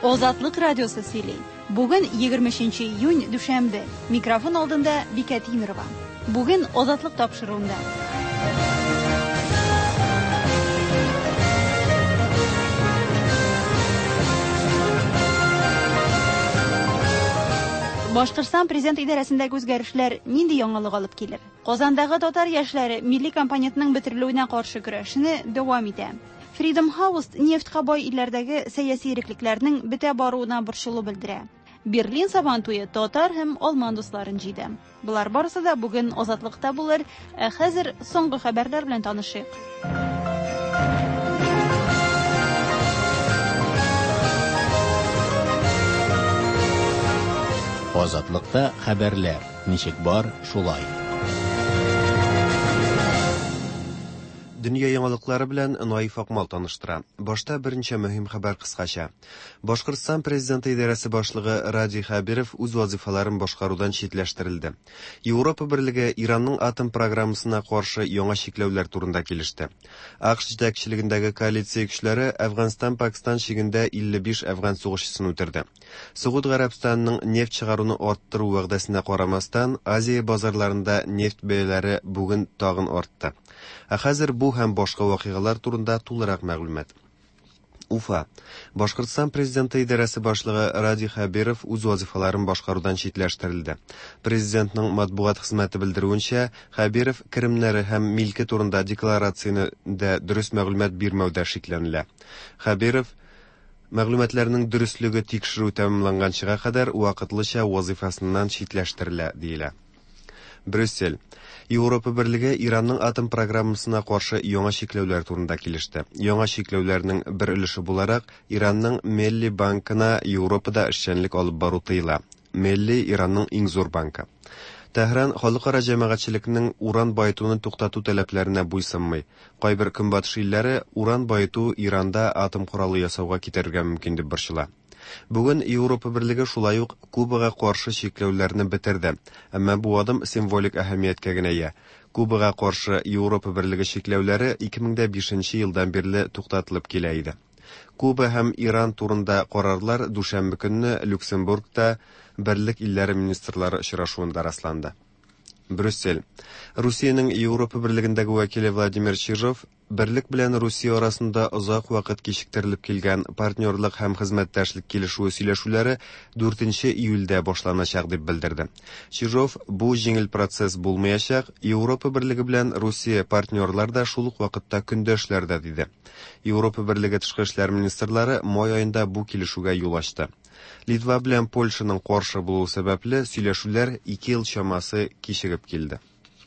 Азатлык радиосы сөйли. Бүген 23 июнь дүшәмбе. Микрофон алдында Бикә Тимирова. Бүген Азатлык тапшыруында. Башкортстан президент идарәсендәге үзгәрешләр нинди яңалык алып килер? Казандагы татар яшьләре милли компонентның бетерелүенә каршы көрәшне дәвам итә. Freedom House нефтькә бай илләрдәге сәяси иреклекләрнең бетә баруына борчылу белдерә. Берлин Сабантуе татар һәм алман дусларын җыйды. Булар барысы да бүген Азатлыкта булыр. Хәзер соңгы хәбәрләр белән танышыйк. Азатлыкта хәбәрләр. Ничек бар, шулай. Дөнья яңалыклары белән Наиф Акмал таныштыра. Башта беренче мөһим хәбәр кыскача. Башкортстан президенты идарәсе башлыгы Ради Хабиров үз вазифаларын башкарудан читләштерелде. Европа Берлеге Иранның атом программасына каршы яңа чикләүләр турында килеште. АКШ җитәкчелегендәге коалиция көчләре Әфганстан-Пакистан шигендә 55 әфган сугышчысын үтерде. Сауд Гарәбстанның нефть чыгаруны арттыру вәгъдәсенә карамастан, Азия базарларында нефть бәяләре бүген тагын артты. Хәзер бу һәм башка вакыйгалар турында тулырак мәгълүмат. Уфа. Башкортстан президенты идарәсе башлыгы Ради Хабиров үз вазифаларын башкарудан читләштерелде. Президентның матбугат хезмәте белдерүенчә, Хабиров керемнәре һәм милке турында декларацияны дә дөрес мәгълүмат бирмәүдә шикләнелә. Хабиров мәгълүматларның дөрестлеге тикшерү тәмамланганчыга кадәр вакытлыча вазифасыннан читләштерелә, диелә. Брюссель. Европа Берлеге Иранның атом программасына каршы яңа чикләүләр турында килеште. Яңа чикләүләрнең бер өлеше буларак Иранның Милли банкына Европада эшчәнлек алып бару тыела. Милли Иранның иң зур банкы. Тәһран халыкара җәмәгатьчелекнең уран байытуны туктату таләпләренә буйсынмый. Кайбер көнбатыш илләре уран байыту Иранда атом коралы ясауга китәргә мөмкин дип борчыла. Бүген Европа Берлеге шулай ук Кубага каршы чикләүләрне бетерде. Әмма бу адым символик әһәмияткә генә ия. Кубага каршы Европа Берлеге чикләүләре 2005 елдан бирле туктатылып килә иде. Куба һәм Иран турында карарлар дүшәмбе көнне Люксембургта Берлек илләре министрлары очрашуында расланды. Брюссель. Русиянең Европа Берлегендәге вәкиле Владимир Чижов Берлек белән Русия арасында озак вакыт кичектерелеп килгән партнерлык һәм хезмәттәшлек килешүе сөйләшүләре 4 июльдә башланачак дип белдерде. Чижов бу җиңел процесс булмаячак, Европа Берлеге белән Русия партнерлар да шул ук вакытта көндәшләрдә диде. Европа Берлеге тышкы эшләр министрлары май аенда бу килешүгә юл ачты. Литва белән Польшаның каршы булуы сәбәпле сөйләшүләр 2 ел чамасы кичегеп килде.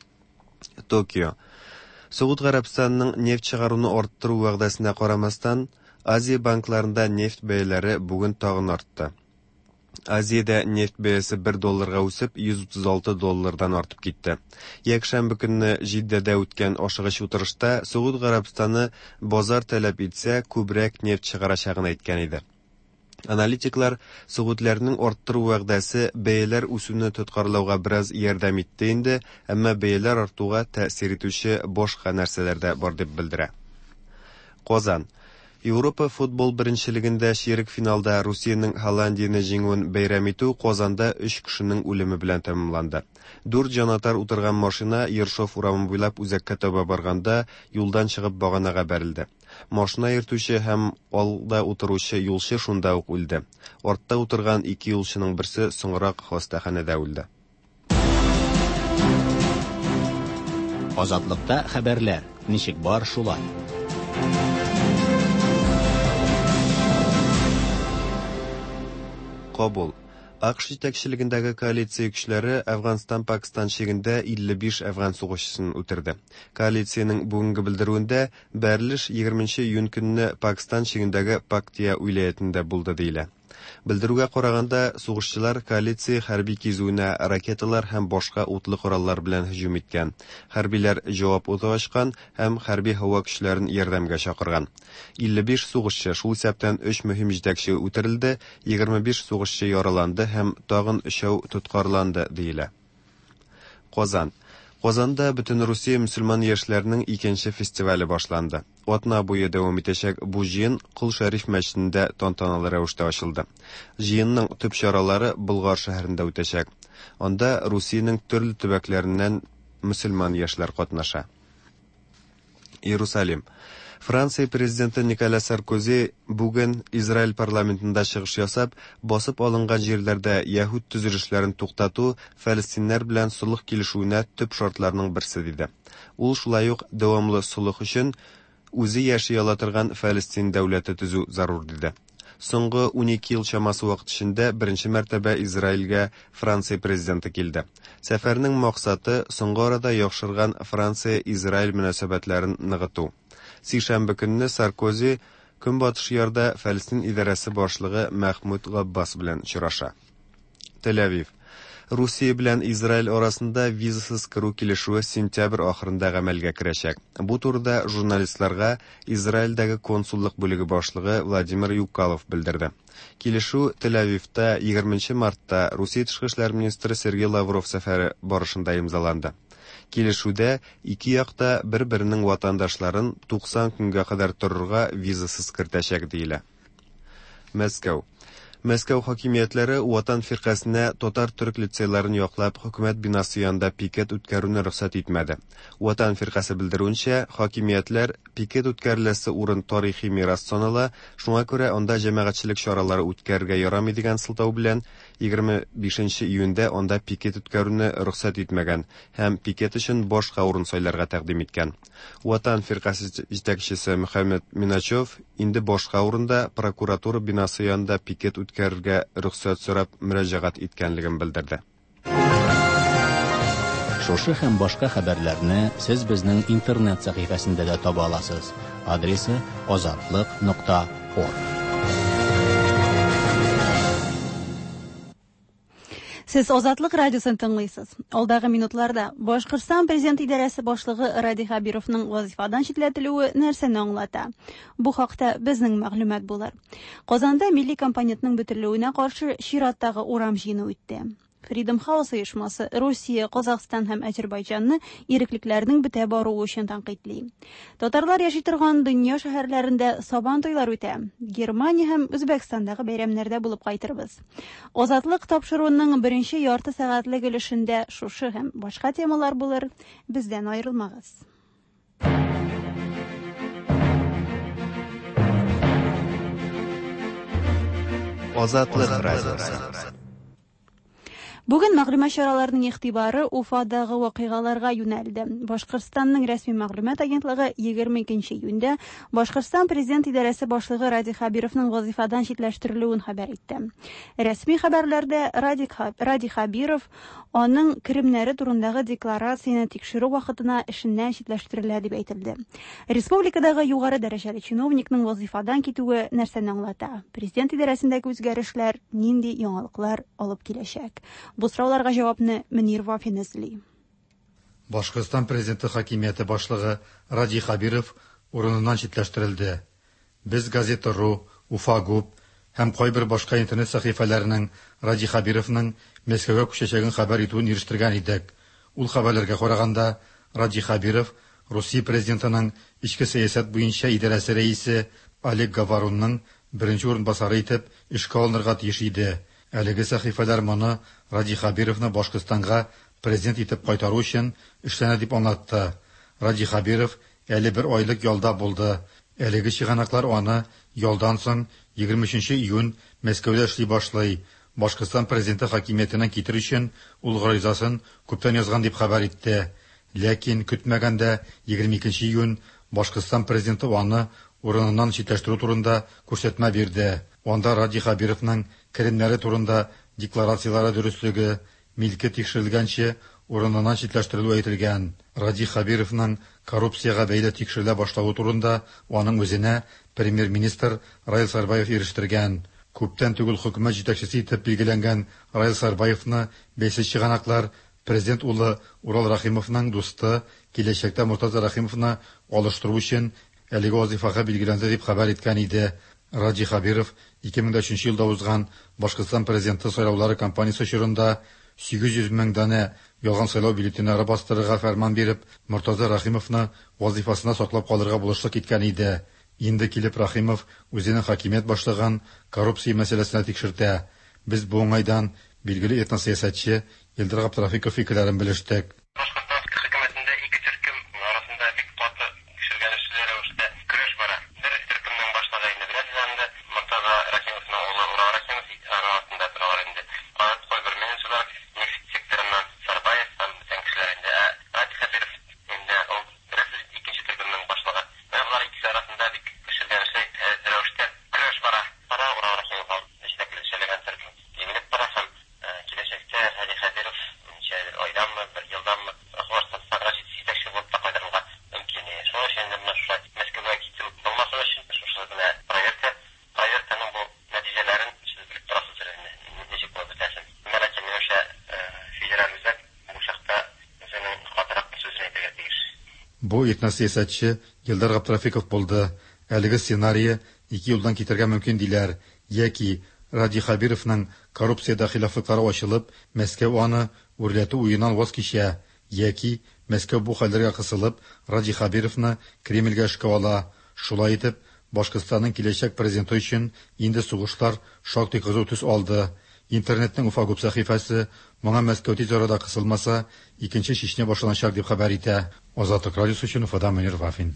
Токио. Сауд Гарәбстанның нефть чыгаруны арттыру вәгъдәсенә карамастан, Азия банкларында нефть бәяләре бүген тагын артты. Азиядә нефть бәясе $1 үсеп, $136 артып китте. Якшәмбе көнне Җиддәдә үткән ашыгыч утырышта Сауд Гарәбстаны базар таләп итсә, күбрәк нефть чыгарачагын әйткән иде. Аналитиклар сәгүдләрнең арттыру вәгъдәсе бәяләр үсүне тоткарлауга бераз ярдәм итте инде, әмма бәяләр артуга тәэсир итүче башка нәрсәләр дә бар дип белдерә. Казан. Европа футбол беренчелегендә ширек финалда Русиянең Голландияны җиңүен бәйрәм итү Казанда 3 кешенең үлеме белән тәмамланды. 4 җанатар утырган машина Ершов урамы буйлап үзәккә таба барганда юлдан чыгып баганага бәрелде. Машина йөртүче һәм алда утыручы юлчы шунда ук үлде. Артта утырган 2 юлчының берсе соңрак хастаханәдә үлде. Азатлыкта хәбәрләр. Ничек бар, шулай. Кабул. АКШ җитәкчелегендәге коалиция көчләре Әфганстан-Пакистан шигендә 55 әфган сугышчысын үтерде. Коалициянең бүгенге белдерүендә бәрелеш 20 июнь көнне Пакистан шигендәге Пактия уйлаятында булды диелә. Белдерүгә караганда, сугышчылар коалиция хәрби кизүенә ракеталар һәм башка утлы кораллар белән һөҗүм иткән. Хәрбиләр җавап уты ачкан һәм хәрби һава көчләрен ярдәмгә чакырган. 55 сугышчы, шул исәптән 3 мөһим җитәкче үтерелде, 25 сугышчы яраланды һәм тагын 3 тоткарланды диелә. Казан. Казанда бөтен Русия мөселман яшьләренең икенче фестивале башланды. Атна буе дәвам итәчәк бу җыен Кул Шәриф мәчетендә тантаналы рәвештә ачылды. Җыенның төп чаралары Болгар шәһәрендә үтәчәк. Анда Русиянең төрле төбәкләреннән мөселман яшьләр катнаша. Иерусалим. Франция президенты Николя Саркози бүген Израиль парламентында чыгыш ясап, басып алынган җирләрдә яһүд төзелешләрен туктату Фәлестиннәр белән сулых килешүенә төп шартларның берсе диде. Ул шулай ук дәвамлы сулых өчен үзе яши ала торган Фәлестин дәүләте төзү зарур диде. Соңгы 12 ел чамасы вакыт эчендә беренче мәртәбә Израильгә Франция президенты килде. Сәфәрнең максаты соңгы арада яхшырган Франция-Израиль мөнәсәбәтләрен ныгыту. Сишәмбе көнне Саркози Көнбатыш ярда Фәлестин идарәсе башлыгы Мәхмүд Габбас белән очраша. Тель-Авив. Русия белән Израиль арасында визасыз керү килешүе сентябрь ахырында гамәлгә керәчәк. Бу турыда журналистларга Израильдәге консуллык бүлеге башлыгы Владимир Юкалов белдерде. Килешү Тель-Авивта 20 мартта Русия тышкы эшләр министры Сергей Лавров сәфәре барышында имзаланды. Килешүдә ике якта бер-беренең ватандашларын 90 көнгә кадәр торырга визасыз кертәчәк диелә. Мәскәү. Мәскәү хакимиятләре Ватан фиркасына татар-төрек лицейларын яклап хөкүмәт бинасы янында пикет үткәрүне рөхсәт итмәде. Ватан фиркасы белдерүенчә, хакимиятләр пикет үткәреләсе урын тарихи мирас санала, шуңа күрә анда җәмәгатьчелек чаралары үткәрергә ярамый дигән сылтау белән 25 июньдә анда пикет үткәрүне рөхсәт итмәгән һәм пикет өчен башка урын сайларга тәкъдим иткән. Ватан фиркасы җитәкчесе Мөхәммәд Миначев инде башка урында прокуратура бинасы янында пикет үткәрергә рөхсәт сорап мөрәҗәгать иткәнлеген белдерде. Шушы һәм башка хәбәрләрне сез безнең интернет сәхифәсендә дә таба аласыз. Адресы azatlык.org. Сез Азатлык радиосын тыңлыйсыз. Алдагы минутларда Башкортстан президент идарәсе башлыгы Ради Хабировның вазифадан читләтелүе нәрсәне аңлата? Бу хакта безнең мәгълүмат булыр. Казанда милли компонентның бөтенлегенә каршы чираттагы урам җыены үтте. Freedom House оешмасы Русия, Казакстан һәм Азербайҗанны иреклекләрнең бетә баруы өчен тәнкыйтьли. Татарлар яши торган дөнья шәһәрләрендә сабан туйлар үтә. Германия һәм Үзбәкстандагы бәйрәмнәрдә булып кайтырбыз. Азатлык тапшыруының беренче ярты сәгатьлек өлешендә шушы һәм башка темалар булыр. Бездән аерылмагыз. Азатлык радиосы. Бүген мәгълүмат чараларының игътибары Уфадагы вакыйгаларга юнәлде. Башкортстанның рәсми мәгълүмат агентлыгы 22 июньдә Башкортстан президент идарәсе башлыгы Ради Хабировның вазифадан читләштерелүен хәбәр итте. Рәсми хәбәрләрдә Ради Хабиров аның керемнәре турындагы декларацияне тикшерү вакытына эшеннән читләштерелә дип әйтелде. Республикадагы югары дәрәҗәле чиновникның вазифадан китүе нәрсәне аңлата? Президент идарәсендәге үзгәрешләр нинди яңалыклар алып киләчәк? Бу сорауларга җавапны Мөнир Вафин эзли. Башкортстан президенты хакимияте башлыгы Ради Хабиров урыныннан читләштерелде. Без газета.ру, Уфа.губ һәм кайбер башка интернет сәхифәләренең Ради Хабировның Мәскәүгә күчәчәген хәбәр итүен ирештергән идек. Ул хәбәрләргә караганда, Ради Хабиров Русия президентының ичке сәясәт буенча идарәсе рәисе Олег Говорунның беренче урынбасары итеп эшкә алынырга тиеш иде. Әлеге сәхифәләр моны Ради Хабировны Башкортстанга президент итеп кайтару өчен эшләнә дип аңлатты. Ради Хабиров әле бер айлык ялда булды. Әлеге чыганаклар аны ялдан соң 23 июнь Мәскәүдә эшли башлый. Башкортстан президенты хакимиятенә китер өчен ул гаризасын күптән язган дип хәбәр итте. Ләкин көтмәгәндә 22 июнь Башкортстан президенты аны урыныннан читләштерү турында күрсәтмә бирде. Анда Ради Хабировның керемнәре турында декларациялары дөрестлеге, милке тикшерелгәнче урыныннан читләштерелү әйтелгән. Ради Хабировның коррупциягә бәйле тикшерелә башлауы турында аның үзенә премьер-министр Раил Сарбаев ирештергән. Күптән түгел хөкүмәт җитәкчесе итеп билгеләнгән Раил Сарбаевны бәйсез чыганаклар президент улы Урал Рахимовның дусты, киләчәктә Муртаза Рахимовны алыштыру өчен әлеге вазифага билгеләнде дип хәбәр иткән иде. Ради Хабиров 2003 елда узган Башкортстан президенты сайлаулары кампаниясе чорында 800 мең данә ялган сайлау бюллетеннары бастырырга фәрман биреп, Муртаза Рахимовны вазифасына саклап калырга булышлык иткән иде. Инде килеп Рахимов үзенең хакимият башлаган коррупция мәсьәләсенә тикшертә. Без бу уңайдан билгеле этносәясәтче Илдар Габдрафиков фикерләрен белештек. Бу этносәясәтче Илдар Габдрафиков булды. Әлеге сценарий 2 елдан китәргә мөмкин диләр. Яки Ради Хабировның коррупциядә хилафлыклары ачылып, Мәскәү аны үрләтү уеннан ваз кичә. Яки Мәскәү бу хәлләргә кысылып, Ради Хабировны Кремльгә эшкә ала. Шулай итеп, Башкортстанның киләчәк президенты өчен инде сугышлар шактый кызу төс алды. Интернетның Уфагуб сәхифәсе моңа Мәскәү тиз арада кысылмаса, икенче Чечня башланачак дип хәбәр итә. Азатлык радиосы өчен Уфадан Мөнир Вафин.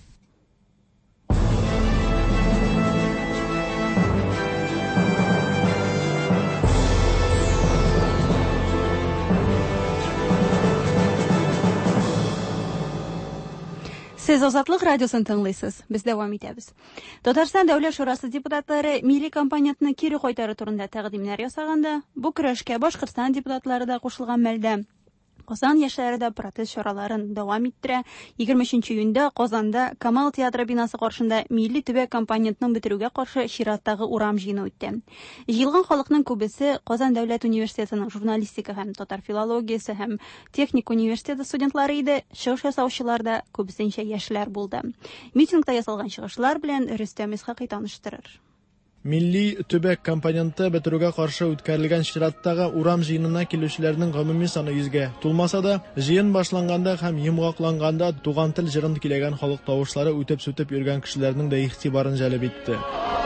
Сез Азатлык радиосын тыңлыйсыз. Без дәвам итәбез. Татарстан Дәүләт Шурасы депутатлары милли компонентны кире кайтару турында тәкъдимнәр ясаганда, бу көрәшкә Башкортстан депутатлары да кушылган мәлдә Казан яшьләре дә протест чараларын дәвам иттерә. 23 июньдә Казанда Камал театры бинасы каршында милли төбәк компонентның бетерүгә каршы чираттагы урам җыены үтте. Җыелган халыкның күбесе Казан дәүләт университетының журналистика һәм татар филологиясе һәм техник университеты студентлары иде. Чыгыш ясаучылар да күбесенчә яшьләр булды. Митингта ясалган чыгышлар белән Рөстәм Исхакый таныштырыр. Милли төбәк компоненты бетерүгә каршы үткәрелгән чираттагы урам җыенына килүчеләрнең гомуми саны 100-гә тулмаса да, җыен башланганда һәм йомгакланганда туган тел җырын киләгән халык тавышлары үтеп-сүтеп йөргән кешеләрнең дә игътибарын җәлеп итте.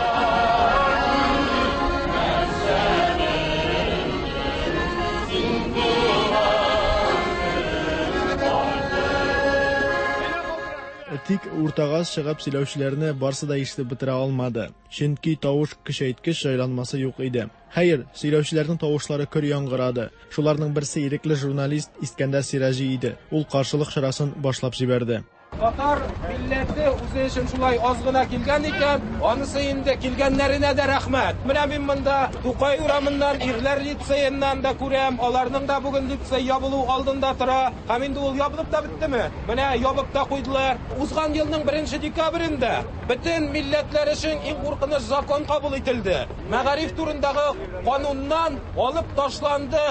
Тик уртага чыгып сөйләүчеләрне барсы да ишетеп бетерә алмады. Чөнки тавыш көчәйткеч җайланмасы юк иде. Хәер, сөйләүчеләрнең тавышлары көр яңгырады. Шуларның берсе ирекле журналист Искәндәр Сиражи иде. Ул каршылык чарасын башлап җибәрде. Татар милләте үзе өчен шулай аз гына килгән икән, анысы инде килгәннәренә дә рәхмәт. Менә мин монда Тукай урамыннан ирләр лицейыннан да күрәм, аларның да бүген лицей ябылу алдында тора. Һәм инде ул ябылып та биттеме? Менә ябып та куйдылар. Узган елның 1 декабрендә бөтен милләтләр өчен иң куркыныч закон кабул ителде. Мәгариф турындагы кануннан алып ташланды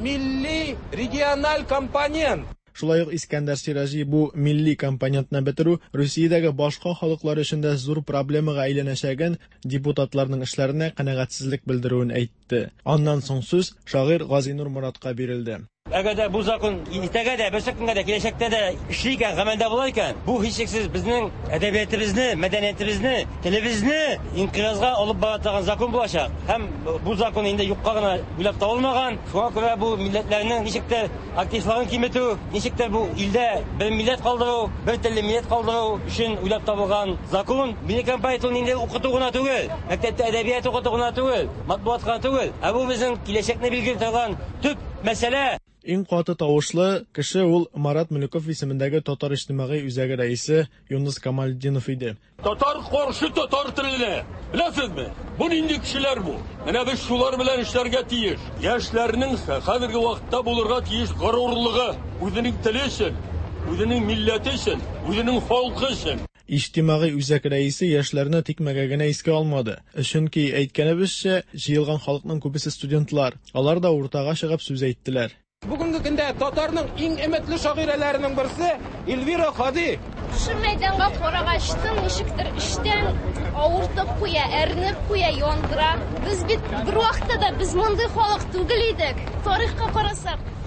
милли региональ компонент. Шулай ук Искәндәр Сиражи бу милли компонентны бетерү Русиядәге башка халыклар өчен дә зур проблемага әйләнәчәген депутатларның эшләренә канәгатьсезлек белдерүен әйтте. Аннан соң сүз шагыйрь Газинур Моратка бирелде. Әгәр дә бу закон иртәгә дә, берсекөнгә дә, киләчәктә дә эшләгән, гамәлдә була икән, бу һичшиксез безнең әдәбиятыбызны, мәдәниятыбызны, телебезне инкыязга алып бара торган закон булачак. Һәм бу закон инде юкка гына уйлап табылмаган. Шуңа күрә бу милләтләрнең ничектер активлыгын киметү, ничектер бу илдә бер милләт калдыру, бер телле милләт калдыру өчен уйлап табылган закон. Милли компонентны инде укыту гына түгел, мәктәптә әдәбият укыту гына түгел, матбугат гына түгел. Ә бу безнең киләчәкне билгеләп торган төп мәсьәлә. Иң каты тавышлы кеше ул Марат Мөлеков исемендәге татар иҗтимагый үзәге рәисе Юнус Камалдинов иде. Татар каршы татар теленә. Беләсезме? Бу нинди кешеләр бу? Менә без шулар белән эшләргә тиеш. Яшьләрнең хәзерге вакытта булырга тиеш горурлыгы, үзенең теле өчен, үзенең милләте өчен, үзенең халкы өчен. Иҗтимагый үзәк рәисе яшьләрне тикмәгә генә искә алмады. Чөнки әйткәнебезчә, җыелган халыкның күбесе студентлар. Алар да уртага чыгып сүз әйттеләр. Бүгенге көндә татарның иң өметле шагыйрәләренең берсе Эльвира Хади. Шу мәйданга карагаштың ничектер иштән авыртып куя, әрнеп куя, яндыра. Без бит бер вакытта да без мондый халык түгел идек. Тарихка карасак,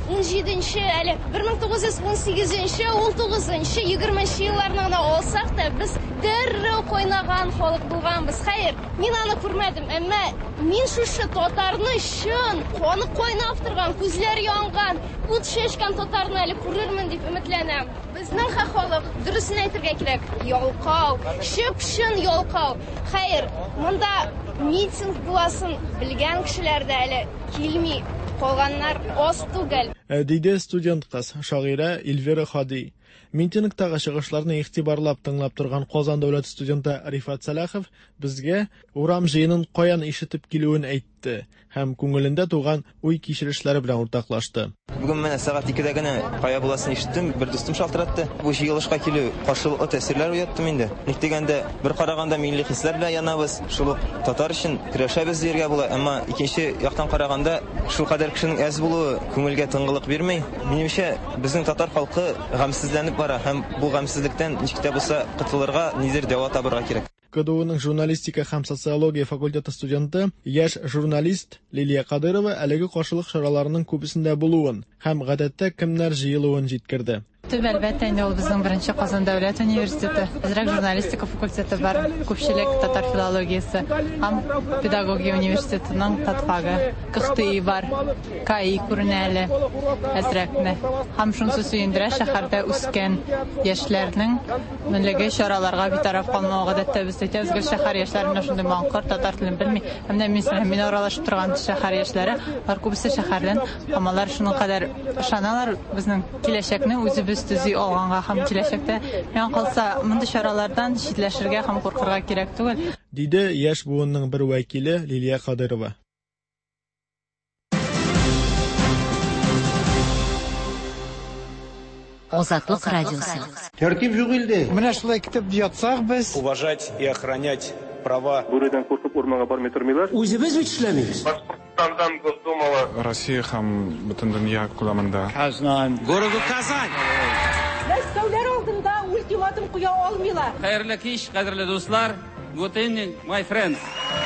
17-нче, әле 1918-нче, 19-нче, 20-нче елларны да алсак та, без дәррәү кайнаган халык булганбыз. Хәер, мин аны күрмәдем, әмма мин шушы татарны чын, каны кайнап торган, күзләре янган, ут шешкән татарны әле күрермен дип өметләнәм. Безнең халык, дөресен әйтергә кирәк, ялкау, чып-чын ялкау. Хәер, монда митинг буласын белгән кешеләр дә әле килми, калганнар аз түгел. Диде студент кыз, шагыйрә Эльвира Хади. Митингтагы чыгышларны игътибарлап тыңлап торган Казан дәүләт студенты Рифат Салахов безгә урам җыенын каян ишетеп килүен әйтте һәм күңелендә туган уй кичерешләре белән уртаклашты. Бүген менә сәгать 2дә генә кая буласын ишеттем, бер дустым шалтыратты. Бу җыелышка килү каршылыклы тәэсирләр уяттым инде. Ник дигәндә, бер караганда милли хисләр белән янабыз, шул татар өчен көрәшәбез дигәргә була, әмма икенче яктан караганда шул кадәр кешенең әз булуы күңелгә тынгылык бирмәй. Минемчә, безнең татар халкы гамсезләнеп бара һәм бу гамсезлектән ничек тә булса котылырга, нидер дәва табырга кирәк. КДУның журналистика һәм социология факультеты студенты, яшь журналист Лилия Кадырова әлеге каршылык чараларының күбесендә булуын һәм гадәттә кемнәр җыелуын җиткерде. Төп әлбәттә инде ул безнең беренче Казан дәүләт университеты. Әзрәк журналистика факультеты бар, күпчелек татар филологиясе һәм педагогия университетының татфагы, КХТИ бар, КАИ күренәле әзрәкне. Һәм шунсы сөендерә шәһәрдә үскән яшьләрнең милләге чараларга битараф калмау гадәттә без әйтәбез, шәһәр яшьләренә шундый маңкыр татар телен белми, һәм дә мин аралашып торган шәһәр яшьләре, алар күбесе шәһәрдән, һәм шуның кадәр ышаналар безнең киләчәкне үзебез төзи алганга һәм киләчәктә яң калса монда чаралардан читләшергә һәм куркырга кирәк түгел. Диде яшь буынның бер вәкиле Лилия Кадырова. Азатлык радиосы. Тәртип юк инде. Менә шулай китеп ятсак без. Уважать и охранять права. Бүредән куркып урманга бармый тормыйлар. Үзебез бит эшләмибез. Башкортстандан Госдумага. Россия һәм бөтен дөнья күләмендә. Городу Казань. Мәскәүләр алдында ультиматум куя алмыйлар. Хәерле кич, кадерле дуслар. Good evening, my friends.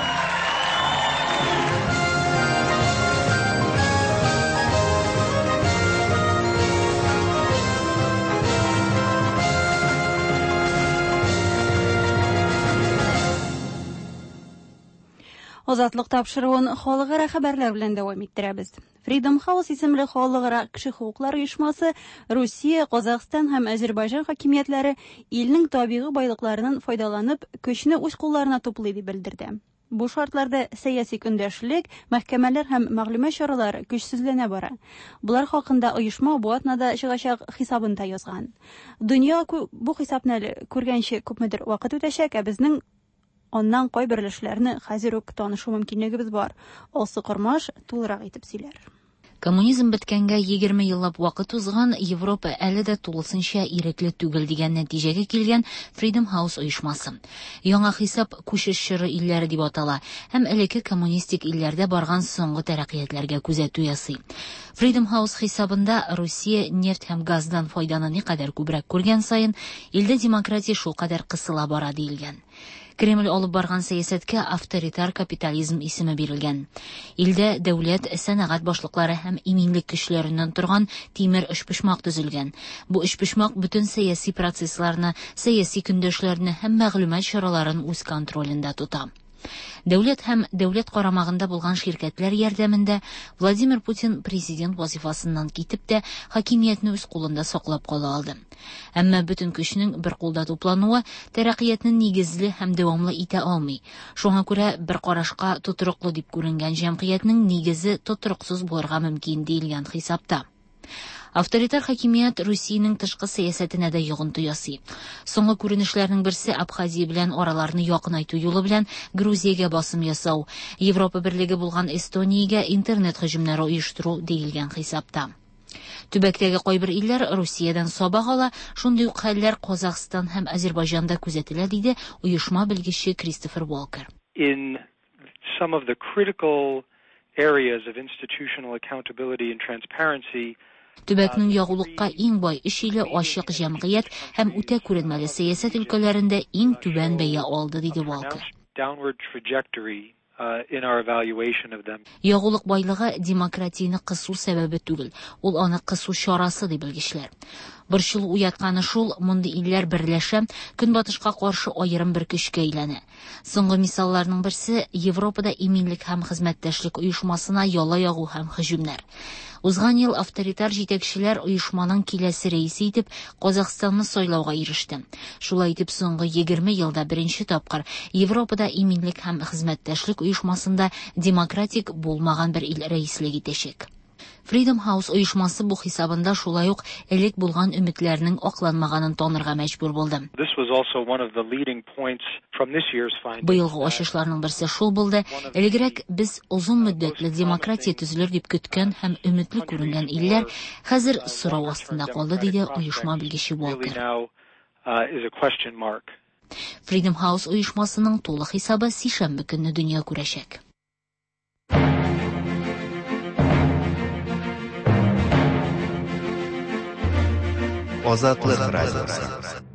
Азатлык тапшыруын халыкара хәбәрләр белән дәвам иттерәбез. Freedom House исемле халыкара кеше хукуклары оешмасы Русия, Казакстан һәм Азербайҗан хакимиятләре илнең табигый байлыкларынан файдаланып, көчне үз кулларына туплый дип белдерде. Бу шартларда сәяси көндәшлек, мәхкәмәләр һәм мәгълүмат чаралары көчсезләнә бара. Булар хакында оешма бу атнада чыгачак хисабында язган. Дөнья бу хисапны күргәнче күпмедер вакыт үтәчәк, ә безнең Ondan кай берләшләрне хәзер үк танышу мөмкинлегебез бар. Алсы Кормаш тулырак итеп сөйләр. Коммунизм беткәнгә 20 еллап вакыт узган, Европа әле дә тулысынча ирекле түгел дигән нәтиҗәгә килгән Freedom House оешмасы. Яңа хисап күчеш чоры илләре дип атала һәм элекке коммунистик илләрдә барган соңгы тәрәккыятләргә күзәтү ясый. Freedom House хисабында Русия нефть һәм газдан файданы никадәр күбрәк күргән саен, илдә демократия шул кадәр кысыла бара диелгән. Кремль алып барган сәясәткә авторитар капитализм исеме бирелгән. Илдә дәүләт, сәнәгать башлыклары һәм иминлек көчләреннән торган тимер эшпошмак төзелгән. Бу эшпошмак бөтен сәяси процессларны, сәяси көндәшләрне һәм мәгълүмат чараларын үз контролендә тота. Дәүләт һәм дәүләт карамагында булган ширкәтләр ярдәмендә Владимир Путин президент вазифасыннан китеп тә хакимиятне үз кулында саклап кала алды. Әмма бөтен көчнең бер кулда туплануы тәрәккыятне нигезле һәм дәвамлы итә алмый. Шуңа күрә бер карашка тотрыклы дип күренгән җәмгыятьнең нигезе тотрыксыз булырга мөмкин диелгән хисапта. Авторитар хакимият Русиянең тышкы сәясәтенә дә йогынты ясый. Соңгы күренешләрнең берсе Абхазия белән араларны якынайту юлы белән Грузиягә басым ясау, Европа берлеге булган Эстониягә интернет һөҗүмнәре оештыру диелгән хисапта. Төбәктәге кайбер илләр Русиядән сабак ала, шундый ук хәлләр Казакстан һәм Азербайҗанда күзәтелә, диде оешма белгече Кристофер Уолкер. In some of the critical areas of institutional accountability and transparency, Төбәкнең ягулыкка иң бай ишиле ачык җәмгыять һәм үтә күренмәле сәясәт өлкәләрендә иң түбән бәя алды, диде Уолкер. downward trajectory in our evaluation of them. Ягулык байлыгы демократияны кысу сәбәбе түгел, ул аны кысу чарасы дип белгечләр. Борчылу уятканы шул, мондый илләр берләшә, көнбатышка каршы аерым бер көчкә әйләнә. Соңгы мисалларның берсе Европада иминлек һәм хезмәттәшлек оешмасына яла ягу һәм һөҗүмнәр. Узган ел авторитар җитәкчеләр оешманың киләсе рәисе итеп Казакъстанны сайлауга иреште. Шулай итеп соңгы 20 елда беренче тапкыр Европада иминлек һәм хезмәттәшлек оешмасында демократик булмаган бер ил рәислек итәчәк. Freedom House оешмасы бу хисабында шулай ук элек булган өметләрнең акланмаганын танырга мәҗбүр булды. Быелгы ачышларның берсе шул булды. Элегрәк без узун мөддәтле демократия төзелер дип көткән һәм өметле күренгән илләр хәзер сорау астында калды, диде оешма белгече Волкер. Freedom House оешмасының тулы хисабы сишәмбе көнне дөнья күрәчәк. Азатлык радиосы.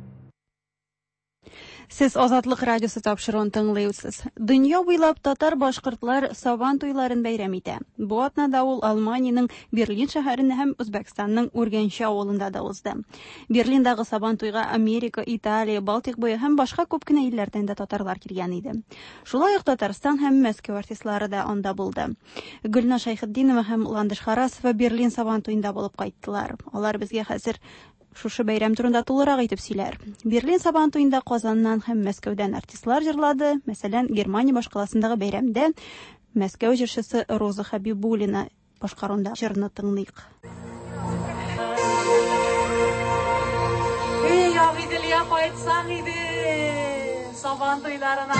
Сез Азатлык радиосы тапшыруын тыңлыйсыз. Дөнья буйлап татар башкортлар Сабан туйларын бәйрәм итә. Бу атнада ул Алманиянең Берлин шәһәрендә һәм Үзбәкстанның Үргәнче авылында да узды. Берлиндагы Сабан туйга Америка, Италия, Балтик буе һәм башка күп кенә илләрдән дә татарлар килгән иде. Шулай ук Татарстан һәм Мәскәү артистлары да анда булды. Гөлнар Шайхетдинова һәм Ландыш Харасова Берлин Сабан туйында булып кайттылар. Алар безгә хәзер шушы бәйрәм турында тулырак әйтеп сөйләр. Берлин Сабан туйында Казаннан һәм Мәскәүдән артистлар җырлады. Мәсәлән, Германия башкаласындагы бәйрәмдә Мәскәү җырчысы Роза Хәбибуллина башкаруда җырны тыңлыйк. Эй, ягыйдылия кайтсаң иде, Сабан туйларына.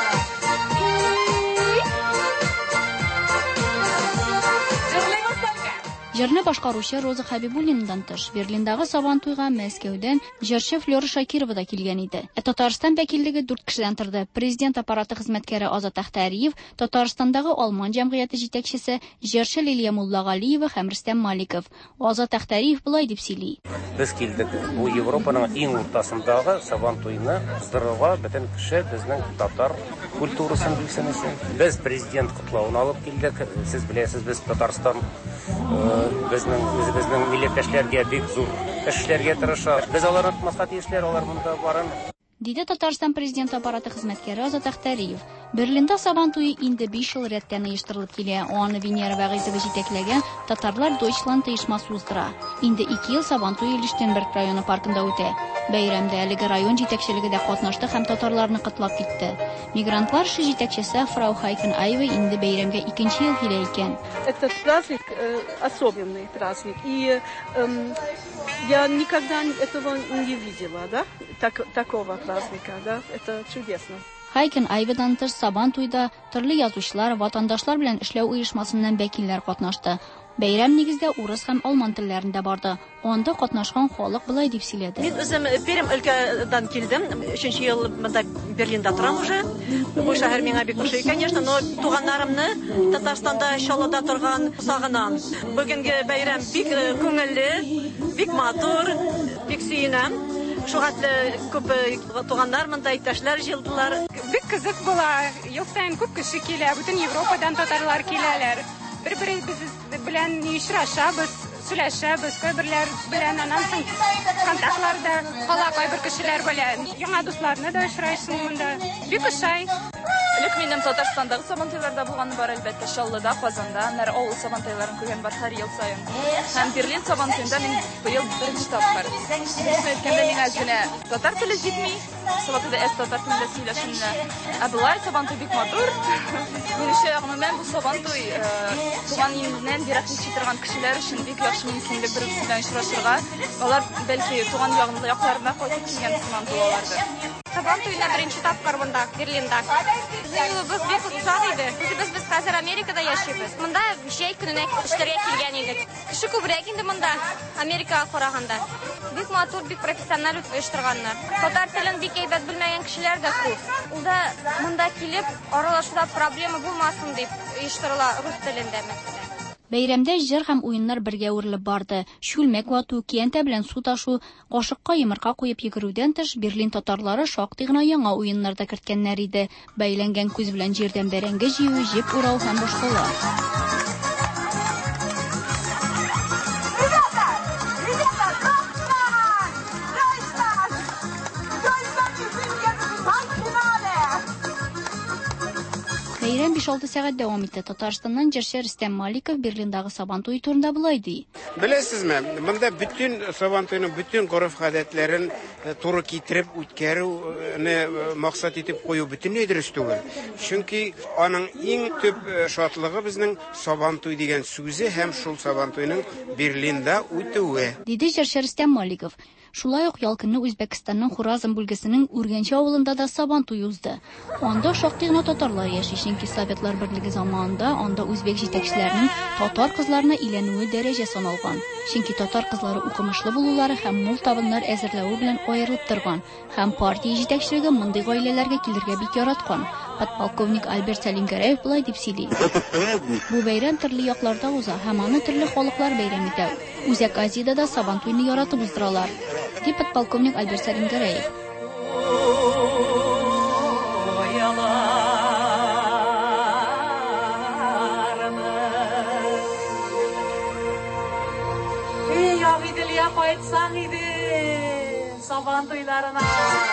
Җырны башкаручы Роза Хәбибуллинадан тыш Берлиндагы Сабан туйга Мәскәүдән җырчы Флёра Шакирова да килгән иде. Татарстан вәкиллеге 4 кешедән торды. Президент аппараты хезмәткәре Азат Әхтәриев, Татарстандагы Алман җәмгыяте җитәкчесе җырчы Лилия Муллагалиева һәм Рөстәм Маликов. Азат Әхтәриев булай дип сөйли. Без килдек бу Европаның иң уртасындагы Сабан туйны уздырырга, бөтен кеше безнең татар культурасын билсен өчен. Без президент котлавын алып килдек. Сез беләсез, без Татарстан безнең милләттәшләргә бик зур эшләргә тырыша. Без аларны тотмаска тиешләр, алар монда барын. Диде Татарстан президент аппараты хезмәткәре Азат Әхтәриев. Берлинда Сабан туйы инде 5 ел рәттән оештырылып килә. Аны Венера Вәгыйзова җитәкләгән Татарлар Deutschland оешмасы уздыра. Инде 2 ел Сабан туйы Лиштенберг районы паркында үтә. Бәйрәмдә әлеге район җитәкчелеге дә катнашты һәм татарларны котлап китте. Мигрантлар эше җитәкчесе Фрау Хайкен Айва инде бәйрәмгә 2нче ел килә икән. Этот праздник особенный праздник. И я никогда этого не видела, да? Такого праздника, да? Это чудесно. Хайкен Айвадан тыш Сабан туйда төрле язучылар, ватандашлар белән эшләү оешмасыннан вәкилләр катнашты. Бәйрәм нигездә урыс һәм алман телләрендә барды. Анда катнашкан халык булай дип сөйләде. Мин үзем Пермь өлкәдән килдем. 3нче ел монда Берлинда торам уже. Бу шәһәр миңа бик ошый, конечно, но туганнарымны Татарстанда Чаллыда торган сагынам. Бүгенге бәйрәм бик күңелле, бик матур, бик сөенәм. Шугатлы күп туганнар монда иптәшләр җыелдылар. Бик кызык була. Ел сайын күп кеше килә, бөтен Европадан татарлар киләләр. Бер-беребез белән очрашабыз, сөйләшәбез, кайберләр белән аннан соң контактларда кала кайбер кешеләр белән. Яңа дусларны да очрайсың монда. Бик ошай. Элек минем Татарстандагы Сабан туйларда булганы бар, әлбәттә, Чаллыда, Казанда, нәр авыл Сабан туйларын күргән бар һәр ел сайын. Һәм Берлин Сабан туенда мин быел беренче тапкыр. Әйткәндә миңа генә татар теле җитми, Сабатыда татар телендә сөйләшүне. Ә булай Сабан туй бик матур. Минемчә, гомумән бу Сабан туй туган иленнән еракча торган кешеләр өчен бик яхшы мөмкинлек берсе белән очрашырга. Алар бәлки туган якларына кайтып килгән сыман булаларdır. Сабан туйына беренче тапкыр монда Берлинда. Biz бик узак иде. Biz хәзер Америкада яшибез. Монда җәй көненә эшләргә килгән идек. Кеше күбрәк инде монда, Америкага караганда. Бик матур, бик профессиональ оештырганнар. Татар телен бик әйбәт белмәгән кешеләр дә күп. Ул да монда килеп, аралашуда проблема булмасын дип оештырыла рус телендә мәсәлән. Бәйрәмдә җыр һәм уеннар бергә үрелеп барды. Шүлмәк вату, киянтә белән су ташу, кашыкка йомырка куеп йөгерүдән тыш Берлин татарлары шактый гына яңа уеннар да керткәннәр иде. Бәйләнгән күз белән җирдән бәрәңге җыю, җеп урау һәм башкалар. Бәйрәм 5-6 сәгать дәвам итте. Татарстаннан җырчы Рөстәм Маликов Берлиндагы Сабантуй турында булай ди. Беләсезме, монда bütün Сабантуйның bütün гореф-гадәтләрен туры китереп үткәрүне максат итеп кую бөтенләй дөрес түгел. Чөнки аның иң төп шатлыгы безнең Сабантуй дигән сүзе һәм шул Сабантуйның Берлинда үтүе. Диде җырчы Рөстәм Маликов. Шулай ук ял көнне Үзбәкстанның Хуразм бүлгесенең Үргәнче авылында да Сабантуй узды. Анда шактый гына татарлар яши, чөнки Советлар Берлеге заманында анда үзбәк җитәкчеләренең татар кызларына иләнүе дәрәҗә саналган. Чөнки татар кызлары укымышлы булулары һәм мул табыннар әзерләүе белән аерылып торган. Һәм партия җитәкчелеге мондый гаиләләргә килергә бик яраткан. Подполковник Альберт Салингәрәев булай дип сөйли. Бу бәйрәм төрле якларда уза, һәм аны төрле халыклар бәйрәм итә. Үзәк Азиядә да Сабантуйны яратып уздыралар. Дип подполковник Альберт Салингәрәев. Ey Агыйдел кайтсаң иде Сабантуйларына.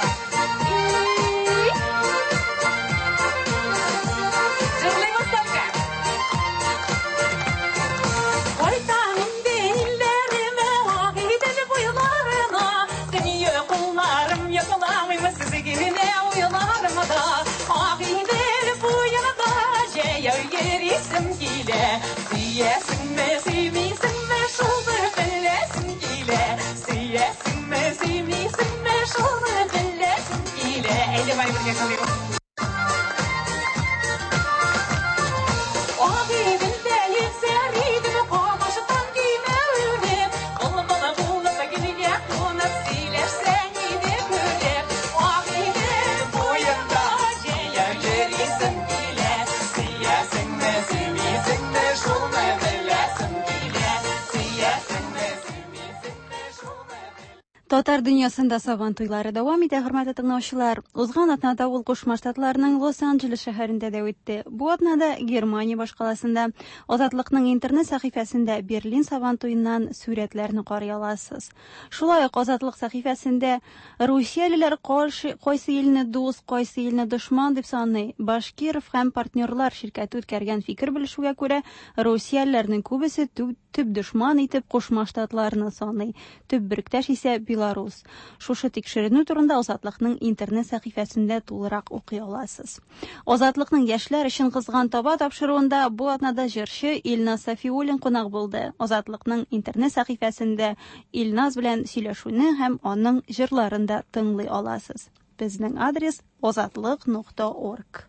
Татар дөньясында Сабантуйлары дәвам итә, хөрмәтле тыңлаучылар. Узган атнада ул Кушма Штатларының Лос-Анджелес шәһәрендә дә үтте. Бу атнада Германия башкаласында Азатлыкның интернет сәхифәсендә Берлин Сабантуйыннан сүрәтләрне карый аласыз. Шулай ук Азатлык сәхифәсендә Русиялеләр кайсы илне дус, кайсы илне дошман дип саный. Башкиров һәм партнерлар ширкәте үткәргән фикер белешүгә күрә, Русиялеләрнең күбесе төп дошман итеп Кушма Штатларны саный. Төп берктәш исә Беларус. Шушы тикшеренү турында Азатлыкның интернет сәхифәсендә тулырак укый аласыз. Азатлыкның яшьләр өчен кызган таба тапшыруында бу атнада җырчы Илназ Сафиуллин кунак булды. Азатлыкның интернет сәхифәсендә Илназ белән сөйләшүне һәм аның җырларын да тыңлый аласыз. Безнең адрес azatlyk.org.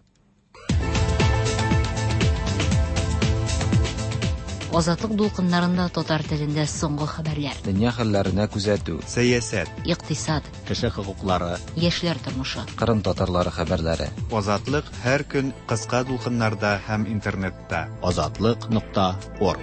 Азатлык дулкыннарында татар телендә соңгы хәбәрләр. Дөнья хәлләренә күзәтү, сәясәт, икътисад, кеше хокуклары, яшьләр тормышы, Кырым татарлары хәбәрләре. Азатлык һәр көн кыска дулкыннарда һәм интернетта. azatlyk.org.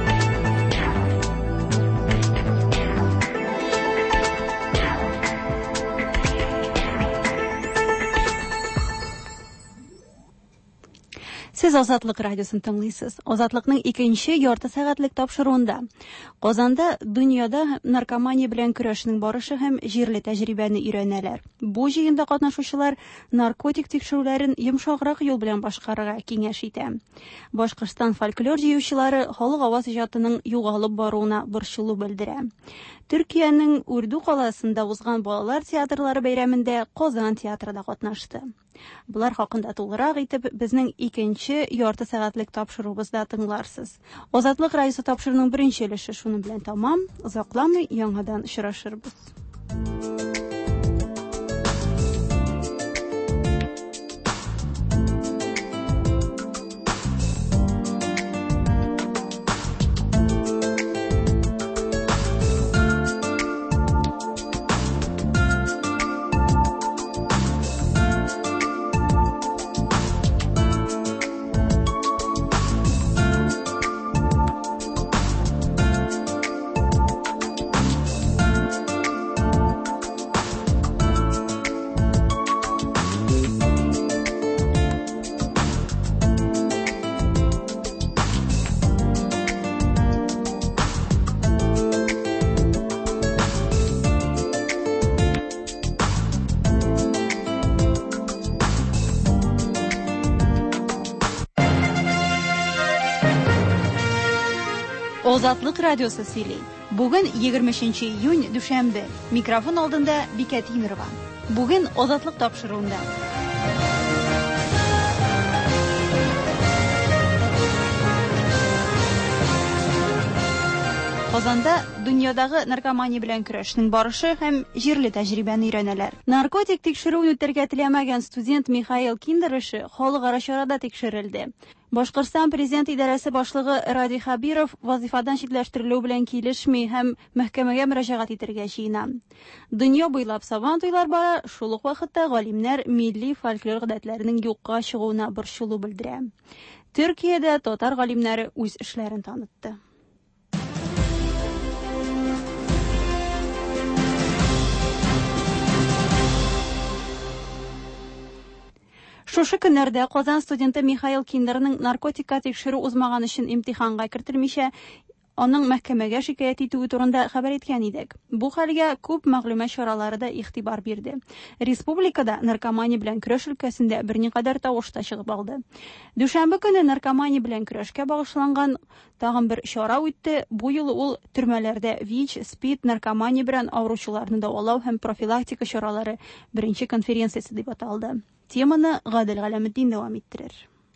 Сез Азатлык радиосын тыңлыйсыз. Азатлыкның 2нче ярты сәгатьлек тапшыруында Казанда дөньяда наркомания белән көрәшнең барышы һәм җирле тәҗрибәне өйрәнәләр. Бу җыенда катнашучылар наркотик тикшерүләрен йомшаграк юл белән башкарырга киңәш итә. Башкортстан фольклор җыючылары халык аваз иҗатының югалып баруына борчылу белдерә. Төркиянең Урду каласында узган балалар театрлары бәйрәмендә Казан театры да катнашты. Булар хакында тулырак итеп безнең 2нче ярты сәгатьлек тапшырубызда тыңларсыз. Азатлык радиосы тапшыруның беренче өлеше шуның белән тамам. Озакламый яңадан очрашырбыз. Азатлык радиосы сөйли. Бүген 20 июнь дүшәмбе. Микрофон алдында Бикә Тимирова. Бүген Азатлык тапшыруында. Казанда дөньядагы наркомания белән көрәшнең барышы һәм җирле тәҗрибәне өйрәнәләр. Наркотик тикшерүен үтәргә теләмәгән студент Михаил Киндер эше халыкара чарада тикшерелде. Башкортстан президент идарәсе башлыгы Ради Хабиров вазифадан читләштерелү белән килешми һәм мәхкәмәгә мөрәҗәгать итәргә җыена. Дөнья буйлап сабан туйлар бара, шул ук вакытта галимнәр милли фольклор гадәтләренең юкка чыгуына борчылу белдерә. Төркиядә татар галимнәре үз эшләрен танытты. Шушы көннәрдә Казан студенты Михаил Киндерның наркотикка тикшерү узмаган өчен имтиханга кертелмичә, аның мәхкәмәгә шикаят итүе турында хәбәр иткән идек. Бу хәлгә күп мәгълүмат чаралары да игътибар бирде. Республикада наркомания белән көрәш өлкәсендә берникадәр тавыш та чыгып алды. Дүшәмбе көне наркомания белән көрәшкә багышланган тагын бер чара үтте. Бу юлы ул төрмәләрдә ВИЧ, СПИД, наркомания белән авыручыларны дәвалау һәм профилактика чаралары беренче конференциясе дип аталды. Теманы Гадел Галәметдин дәвам иттерер.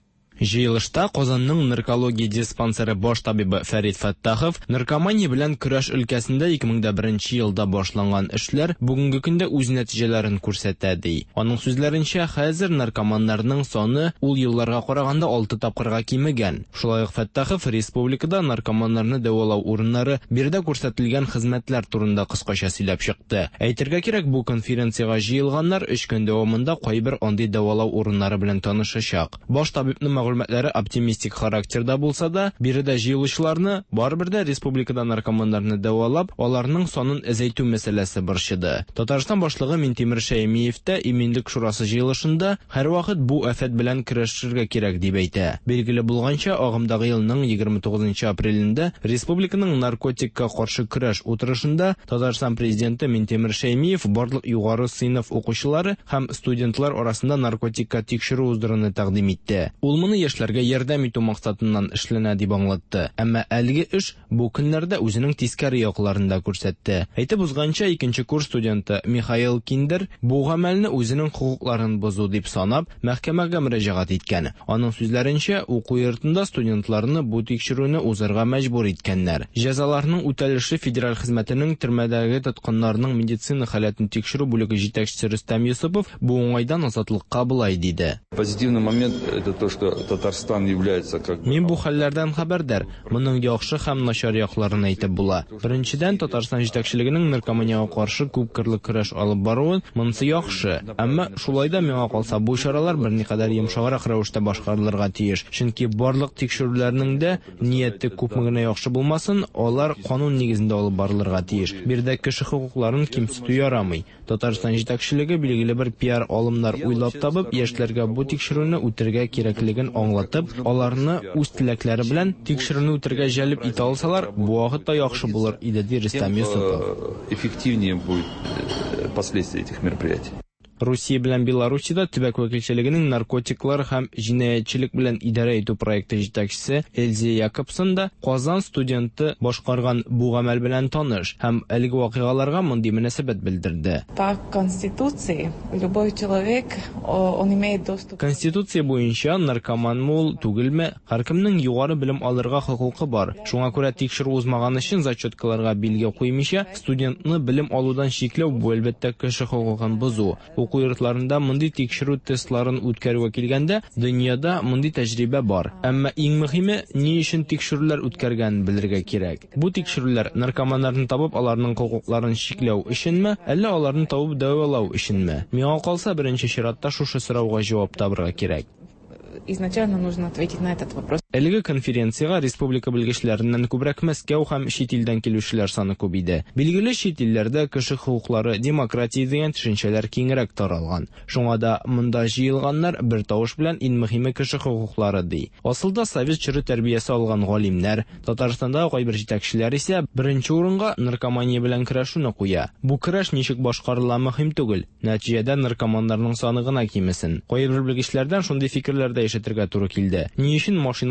Җыелышта Казанның наркология диспансеры баш табибы Фәрит Фәттахов наркомания белән көрәш өлкәсендә 2001 елда башланган эшләр бүгенге көндә үз нәтиҗәләрен күрсәтә ди. Аның сүзләренчә, хәзер наркоманнарның саны ул елларга караганда 6 тапкырга кимегән. Шулай ук Фәттахов республикада наркоманнарны дәвалау урыннары, биредә күрсәтелгән хезмәтләр турында кыскача сөйләп чыкты. Әйтергә кирәк, бу конференцияга җыелганнар 3 көн дәвамында кайбер андый дәвалау урыннары белән танышачак. Баш табибның мәгълүматлары оптимистик характерда булса да, биредә җыелучыларны барыбер дә республикада наркоманнарны дәвалап, аларның санын әзәйтү мәсьәләсе борчыды. Татарстан башлыгы Минтимер Шәймиев тә иминлек шурасы җыелышында һәрвакыт бу афәт белән көрәшергә кирәк дип әйтә. Билгеле булганча, агымдагы елның 29 апрелендә республиканың наркотикка каршы көрәш утырышында Татарстан президенты Минтимер Шәймиев барлык югары сыйныф укучылары һәм студентлар арасында наркотикка тикшерү уздыруны тәкъдим итте. Ул моны яшьләргә ярдәм итү максатыннан эшләнә дип аңлатты. Әмма әлеге эш бу көннәрдә үзенең тискәре якларында күрсәтте. Әйтеп узганча, 2нче курс студенты Михаил Киндер бу гамәлне үзенең хукукларын бозу дип санап, мәхкәмәгә мөрәҗәгать иткән. Аның сүзләренчә, уку йортында студентларны бу тикшерүне узарга мәҗбүр иткәннәр. Җәзаларның үтәлеше федераль хезмәтенең төрмәдәге тоткыннарның медицина халәтен тикшерү бүлеге җитәкчесе Рөстәм Юсупов бу уңайдан азатлыкка булай диде. Позитивный момент это то, что Татарстан является как... Мин бу хәлләрдән хәбәрдар. Моның яхшы һәм начар якларын әйтеп була. Беренчедән, Татарстан җитәкчелегенең наркоманияга каршы күп кырлы көрәш алып баруы монысы яхшы. Әмма шулай да миңа калса бу чаралар берникадәр йомшаграк рәвештә башкарылырга тиеш. Чөнки барлык тикшерүләрнең дә нияте күпме генә яхшы булмасын, алар канун нигезендә алып барылырга тиеш. Бирдә кеше хукукларын кимсетү ярамый. Татарстан җитәкчелеге билгеле бер пиар алымнар уйлап табып, яшьләргә бу тикшерүне үтәргә кирәклеген аңлатып, аларны үз теләкләре белән тикшерүне үтәргә җәлеп итә алсалар, бу вакытта яхшы булыр иде ди Рөстәм Юсупов. Эффективнее будет последствия этих мероприятий. Русия белән Белоруссиядә төбәк вәкилчелегенең наркотиклар һәм җинаятьчелек белән идарә итү проекты җитәкчесе Эльзия Якобсон да Казан студенты башкарган бу гамәл белән таныш һәм әлеге вакыйгаларга мондый мөнәсәбәт белдерде. По Конституции любой человек он имеет доступ. Конституция буенча наркоманмы ул түгелме, һәркемнең югары белем алырга хокукы бар. Шуңа күрә тикшерү узмаган өчен зачеткаларга билге куймыйча студентны белем алудан шикләү бу әлбәттә кеше хокукын бозу. Уку йортларында мондый тикшерү тестларын үткәрүгә килгәндә, дөньяда мондый тәҗрибә бар. Әмма иң мөһиме, ни өчен тикшерүләр үткәргәнен белергә кирәк. Бу тикшерүләр наркоманнарны табып, аларның хокукларын шикләү өченме, әллә аларны табып дәвалау өченме? Миңа калса, беренче чиратта шушы сорауга җавап табырга кирәк. Изначально нужно ответить на этот вопрос. Әлеге конференцияга республика белгечләреннән күбрәк Мәскәү һәм чит илдән килүчеләр саны күп иде. Билгеле, чит илләрдә кеше хукуклары, демократия дигән төшенчәләр киңрәк таралган. Шуңа да монда җыелганнар бер тавыш белән иң мөһиме кеше хукуклары ди. Асылда совет чоры тәрбиясе алган галимнәр, Татарстанда кайбер җитәкчеләр исә беренче урынга наркомания белән көрәшүне куя. Бу көрәш ничек башкарыла мөһим түгел. Нәтиҗәдә наркоманнарның саны гына кимесен. Кайбер белгечләрдән шундый фикерләрдә ишетергә туры килде. Ни өчен машина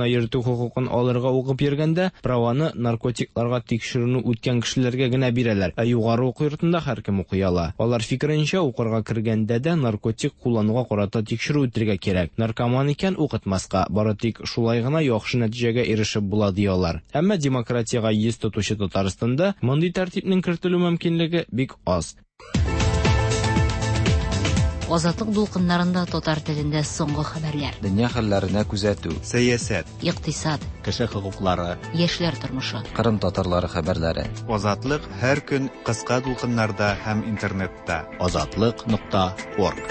йөртү хокукын алырга укып йөргәндә, праваны наркотикларга тикшерүне үткән кешеләргә генә бирәләр. Югары уку йортында һәркем укый ала. Алар фикеренчә, укырга кергәндә дә наркотик куллануга карата тикшерү үтәргә кирәк. Наркоман икән укытмаска, бары тик шулай гына яхшы нәтиҗәгә ирешеп була диялар. Әмма демократиягә йөз тотучы Татарстанда мондый тәртипнең кертелү мөмкинлеге бик аз. Азатлык дулкыннарында татар телендә соңгы хәбәрләр. Дөнья хәлләренә күзәтү, сәясәт, икътисад, кеше хокуклары, яшьләр тормышы, Кырым татарлары хәбәрләре. Азатлык һәр көн кыска дулкыннарда һәм интернетта. Azatlык.org.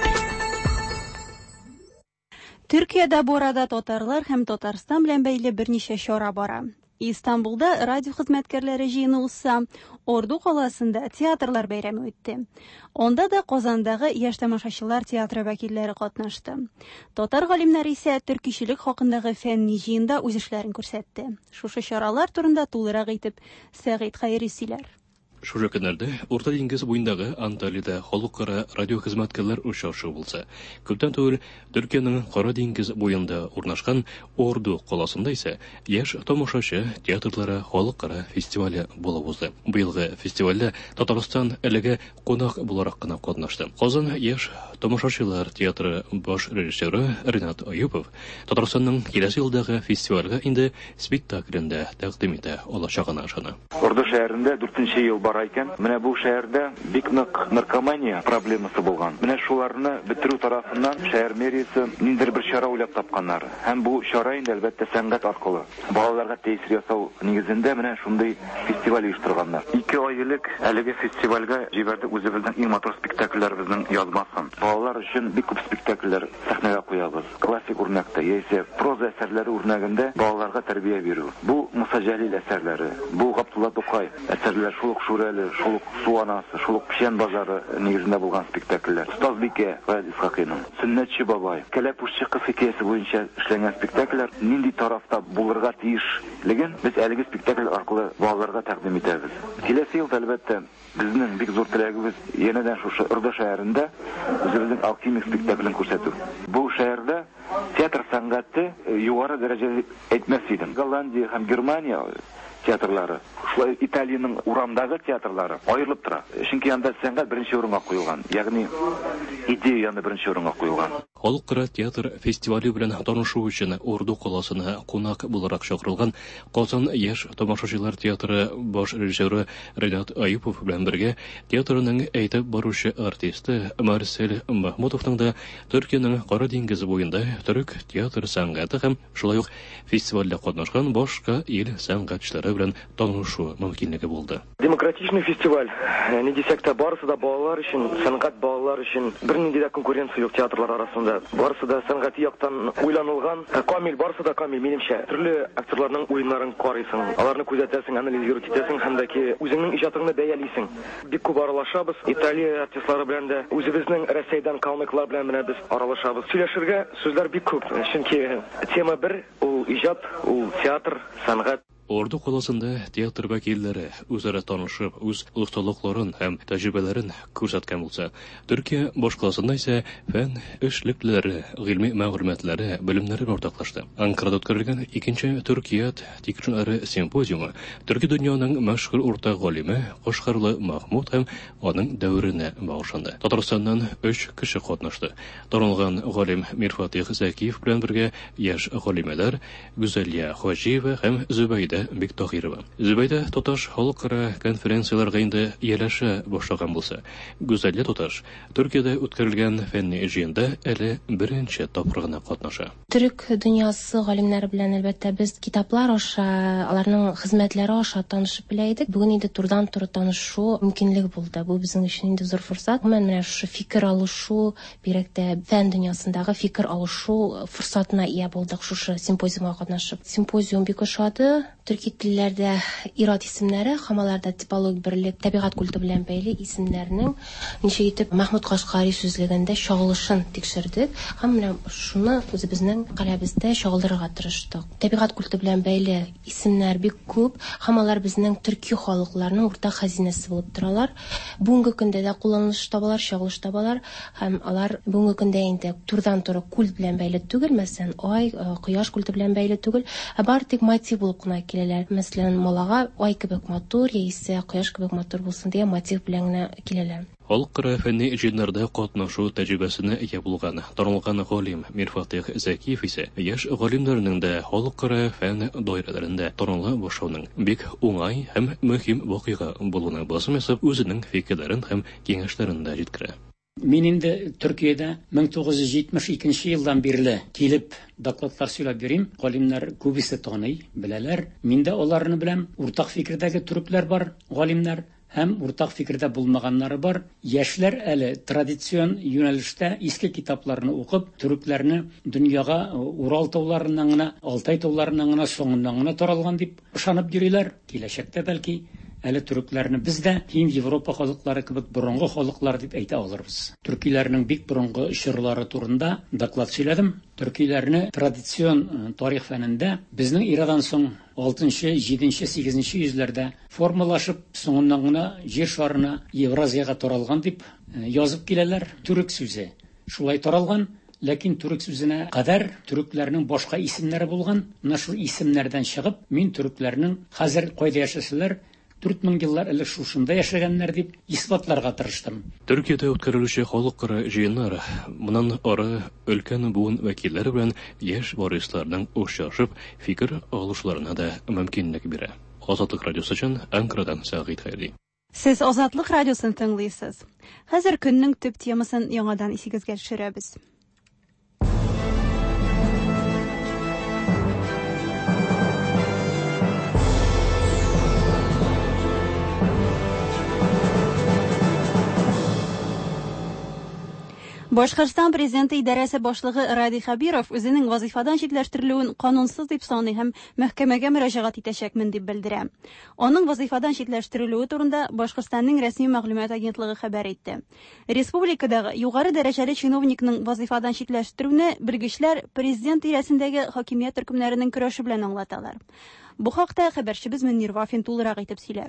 Төркиядә бу арада татарлар һәм Татарстан белән бәйле берничә чара бара. Истанбулда радио хезмәткәрләре җыены узса, Орду каласында театрлар бәйрәме үтте. Онда да Казандагы яшь тамашачылар театры вәкилләре катнашты. Татар галимнәре исә төркичелек хакындагы фәнни җыенда үз эшләрен күрсәтте. Шушы чаралар турында тулырак итеп Сәгыйд Хәйри сөйләр. Шушы көннәрдә Урта диңгез буендагы Анталиядә халыкара радио хезмәткәрләр очрашу булса, күптән түгел Төркиянең Кара диңгез буенда урнашкан Орду каласында исә яшь тамашачы театрлары халыкара фестивале булып узды. Быелгы фестивальдә Татарстан әлегә кунак буларак кына катнашты. Казан яшь тамашачылар театры баш режиссеры Ренат Аюпов Татарстанның киләсе елдагы фестивальгә инде спектаклендә тәкъдим итә алачагына ышана. Орду шәһәрендә 4нче ел икән. Менә бу шәһәрдә бик нык наркомания проблемасы булган. Менә шуларны бетерү тарафыннан шәһәр мэриясе ниндидер бер чара уйлап тапканнар. Һәм бу чара инде әлбәттә сәнгать аркылы балаларга тәэсир ясау нигезендә менә шундый фестиваль оештырганнар. 2 ай элек әлеге фестивальгә җибәрдек үзебезнең иң матур спектакльләребезнең язмасын. Балалар өчен бик күп спектакльләр сәхнәгә куябыз. Классик үрнәктә яисә проза әсәрләре үрнәгендә балаларга тәрбия бирү. Бу Муса Җәлил әсәрләре, бу Габдулла Тукай әсәрләре, шулык Шулык Суанасы, Шулык Печән базары нигезендә булган спектакльләр. Остазбикә Вәли Исхакыйның, Сөннәтче бабай, Кәләпүшче кыз хикәясе буенча эшләнгән спектакльләр нинди тарафта булырга тиешлеген без әлеге спектакль аркылы балаларга тәкъдим итәбез. Киләсе ел әлбәттә безнең бик зур теләгебез янәдән шушы Орду шәһәрендә үзебезнең алхимик спектаклен күрсәтү. Бу шәһәрдә театр сәнгате югары дәрәҗәдә әйтмәс идем. Голландия һәм Германия театрлары, шулай Италиянең урамдагы театрлары аерылып тора. Чөнки анда сәнгать беренче урынга куелган, ягъни идея янда беренче урынга куелган. Халыкара театр фестивале белән танышу өчен Орду каласына кунак буларак чакырылган Казан яшь тамашачылар театры баш режиссеры Ренат Аюпов белән бергә театрның әйтеп баручы артисты Марсель Махмутовның да Төркиянең Кара диңгез буенда төрек театр сәнгате һәм шулай ук фестивальдә катнашкан башка ил сәнгатьчеләре белән танышу мөмкинлеге булды. Демократичный фестиваль. Не дисәк тә барысы да балалар өчен, сәнгать балалар өчен бернинди дә конкуренция юк театрлар арасында. Барысы да сәнгати яктан уйланылган. Камил, барысы да камил, минемчә. Төрле актерларның уеннарын карыйсың, аларны күзәтәсең, анализировать итәсең һәм дә ки үзеңнең иҗатыңны бәялисең. Бик күп аралашабыз. Италия артистлары белән дә, үзебезнең Россиядән калмыклар белән менә без аралашабыз. Сөйләшергә сүзләр бик күп. Чөнки тема бер, ул иҗат, ул театр, сәнгать. Орду каласында театр вәкилләре үзара танышып, үз осталыкларын һәм тәҗрибәләрен күрсәткән булса, Төркия башкаласында исә фән эшлекләре, гыйльми мәгълүматлары, белемнәре уртаклашты. Анкарада үткәрелгән 2нче Төркия тикшерүләре симпозиумы Төрки дөньяның мәшһүр урта галиме Кашкарлы Махмуд һәм аның дәвренә багышланды. Татарстаннан 3 кеше катнашты. Танылган галим Мирфатих Закиев белән бергә яшь галимәләр Гүзәлия Хаҗиева һәм Зөбәйдә Биктагирова. Зөбәйдә Тоташ халыкара конференцияларга инде ияләшә башлаган булса, Гүзәлия Тоташ Төркиядә үткәрелгән фәнни җыенда әле беренче тапкыр гына катнаша. Төрек дөньясы галимнәре белән әлбәттә без китаплар аша, аларның хезмәтләре аша танышып белә идек. Бүген инде турыдан-туры танышу мөмкинлеге булды. Бу безнең өчен инде зур форсат. Менә шушы фикер алышу, бирәк тә фән дөньясындагы фикер алышу форсатына ия булдык шушы симпозиумга катнашып. Симпозиум бик ошады. Төрки телләрдә ир-ат исемнәре, һәм аларда типологик берлек, табигать культы белән бәйле исемнәрнең ничә итеп Мәхмүд Кашкари сүзлегендә чагылышын тикшердек, һәм менә шуны үзебезнең каләбездә чагылдырырга тырыштык. Табигать культы белән бәйле исемнәр бик күп, һәм алар безнең төрки халыкларның уртак хәзинәсе булып торалар. Бүгенге көндә дә кулланыш табалар, чагылыш табалар, һәм алар бүгенге көндә инде турыдан-туры культ белән бәйле түгел, мәсәлән, ай, кояш культы белән бәйле түгел, бар тик мотив булып кына киләләр. Мәсәлән, малага ай кебек матур, яисә кояш кебек матур булсын дигән мотив белән генә киләләр. Халыкара фәнни җыеннарда катнашу тәҗрибәсенә ия булган, танылган галим Мирфатих Зәкиев исә яшь галимнәрнең дә халыкара фән даирәләрендә таныла башлауның бик уңай һәм мөһим вакыйга булуына басым ясап, үзенең фикерләрен һәм киңәшләрен дә җиткерә. Мин инде Төркиядә 1972 елдан бирле килеп докладлар сөйләп йөрим. Галимнәр күбесе таный, беләләр. Мин дә аларны беләм. Уртак фикердәге төрекләр бар, галимнәр, һәм уртак фикердә булмаганнары бар. Яшьләр әле традицион юнәлештә иске китапларны укып, төрекләрне дөньяга Урал тауларыннан гына, Алтай тауларыннан гына, соңыннан гына таралган дип ышанып йөриләр. Киләчәктә бәлки әле төрекләрне бездә Һинд Европа халыклары кебек борынгы халыклар дип әйтә алырбыз. Төркиләрнең бик борынгы чорлары турында доклад сөйләдем. Төркиләрне традицион тарих фәнендә безнең ирадан соң 6-нчы, 7-нче, 8-нче йөзләрдә формалашып, соңыннан гына җир шарына Евразияга таралган дип язып киләләр. Түрек сүзе шулай таралган. Ләкин түрек сүзенә кадәр төрекләрнең башка исемнәре булган. Менә шул исемнәрдән чыгып, мин төрекләрнең хәзер кайда яшәсәләр 4000 еллар элек шушында яшәгәннәр дип исбатларга тырыштым. Төркиядә үткәрелүче халыкара җыеннар моннан ары өлкән буын вәкилләре белән яшь варисларның очрашып, фикер алышларына да мөмкинлек бирә. Азатлык радиосы өчен Анкарадан Сәгыйть Хайри. Сез Азатлык радиосын тыңлыйсыз. Хәзер көннең төп темасын яңадан исегезгә төшерәбез. Башкортстан президенты идарәсе башлыгы Ради Хабиров үзенең вазифадан читләштерелүен канунсыз дип саный һәм мәхкәмәгә мөрәҗәгать итәчәкмен дип белдерә. Аның вазифадан читләштерелүе турында Башкортстанның рәсми мәгълүмат агентлыгы хәбәр итте. Республикадагы югары дәрәҗәле чиновникның вазифадан читләштерүне белгечләр президент ирәсендәге хакимият төркемнәренең көрәше белән аңлаталар. Бу хакта хәбәрчебез Мөнир Вафин тулырак итеп сөйләр.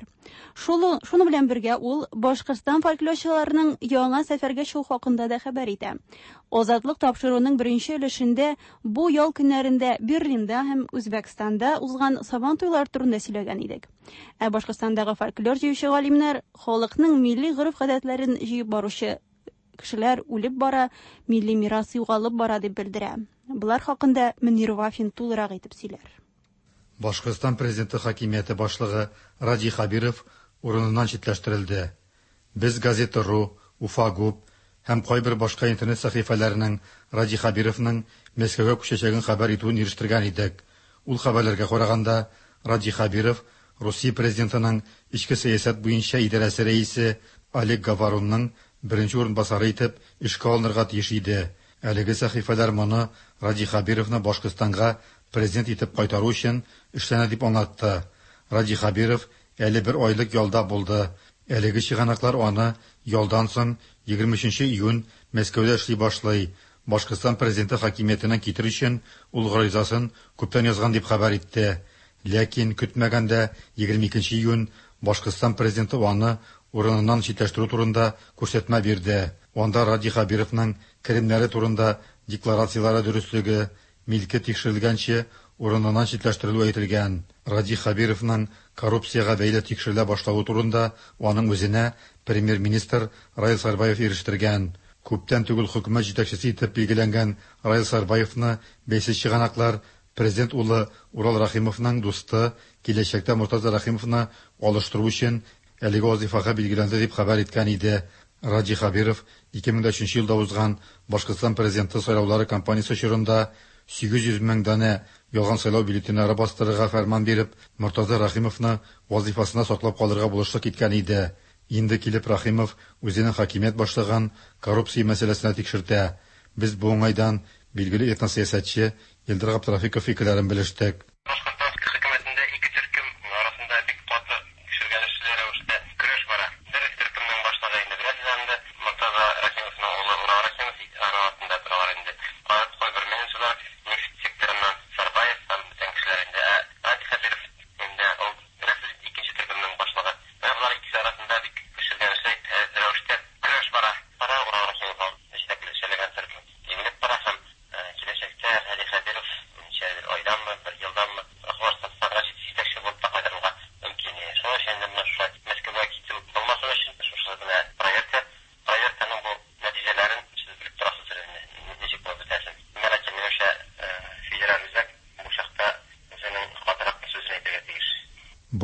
Шуны белән бергә ул Башкортстан фольклорчыларының яңа сәфәргә чыгу хакында да хәбәр итә. Азатлык тапшыруның беренче өлешендә бу ял көннәрендә Берлинда һәм Үзбәкстанда узган сабан туйлар турында сөйләгән идек. Ә Башкортстандагы фольклор җыючы галимнәр халыкның милли гореф-гадәтләрен җыеп баручы кешеләр үлеп бара, милли мирас югалып бара дип белдерә. Булар хакында Мөнир Вафин тулырак итеп сөйләр. Башкортстан президенты хакимияте башлыгы Ради Хабиров урыныннан читләштерелде. Без газета.ру, Уфагуб һәм кайбер башка интернет сәхифәләренең Ради Хабировның Мәскәүгә күчәчәген хәбәр итүен ирештергән идек. Ул хәбәрләргә караганда, Ради Хабиров Русия президентының ичке сәясәт буенча идарәсе рәисе Олег Говорунның беренче урынбасары итеп эшкә алынырга тиеш иде. Әлеге сәхифәләр моны Ради Хабировны Башкортстанга президент итеп кайтару өчен эшләнә дип аңлатты. Ради Хабиров әле бер айлык ялда булды. Әлеге чыганаклар аны ялдан соң 23 июнь Мәскәүдә эшли башлый. Башкортстан президенты хакимиятенә китер өчен ул гаризасын күптән язган дип хәбәр итте. Ләкин көтмәгәндә 22 июнь Башкортстан президенты аны урыныннан читләштерү турында күрсәтмә бирде. Анда Ради Хабировның керемнәре турында декларациялары дөрестлеге, милке тикшерелгәнче урыныннан читләштерелү әйтелгән. Ради Хабировның коррупциягә бәйле тикшерелә башлауы турында аның үзенә премьер-министр Раил Сарбаев ирештергән. Күптән түгел хөкүмәт җитәкчесе итеп билгеләнгән Раил Сарбаевны бәйсез чыганаклар президент улы Урал Рахимовның дусты, киләчәктә Муртаза Рахимовны алыштыру өчен әлеге вазифага билгеләнде дип хәбәр иткән иде. Ради Хабиров 2003 елда узган Башкортстан президенты сайлаулары кампаниясе чорында 800 мең данә ялган сайлау бюллетеньнары бастырырга фәрман биреп, Муртаза Рахимовны вазифасына саклап калырга булышлык киткән иде. Инде килеп Рахимов үзенең хакимият башлыгын коррупция мәсьәләсенә тикшертә. Без бу уңайдан билгеле этносәясәтче Елдар Габдрафиков фикерләрен белештек. Башкортстан хөкүмәтендә ике төркем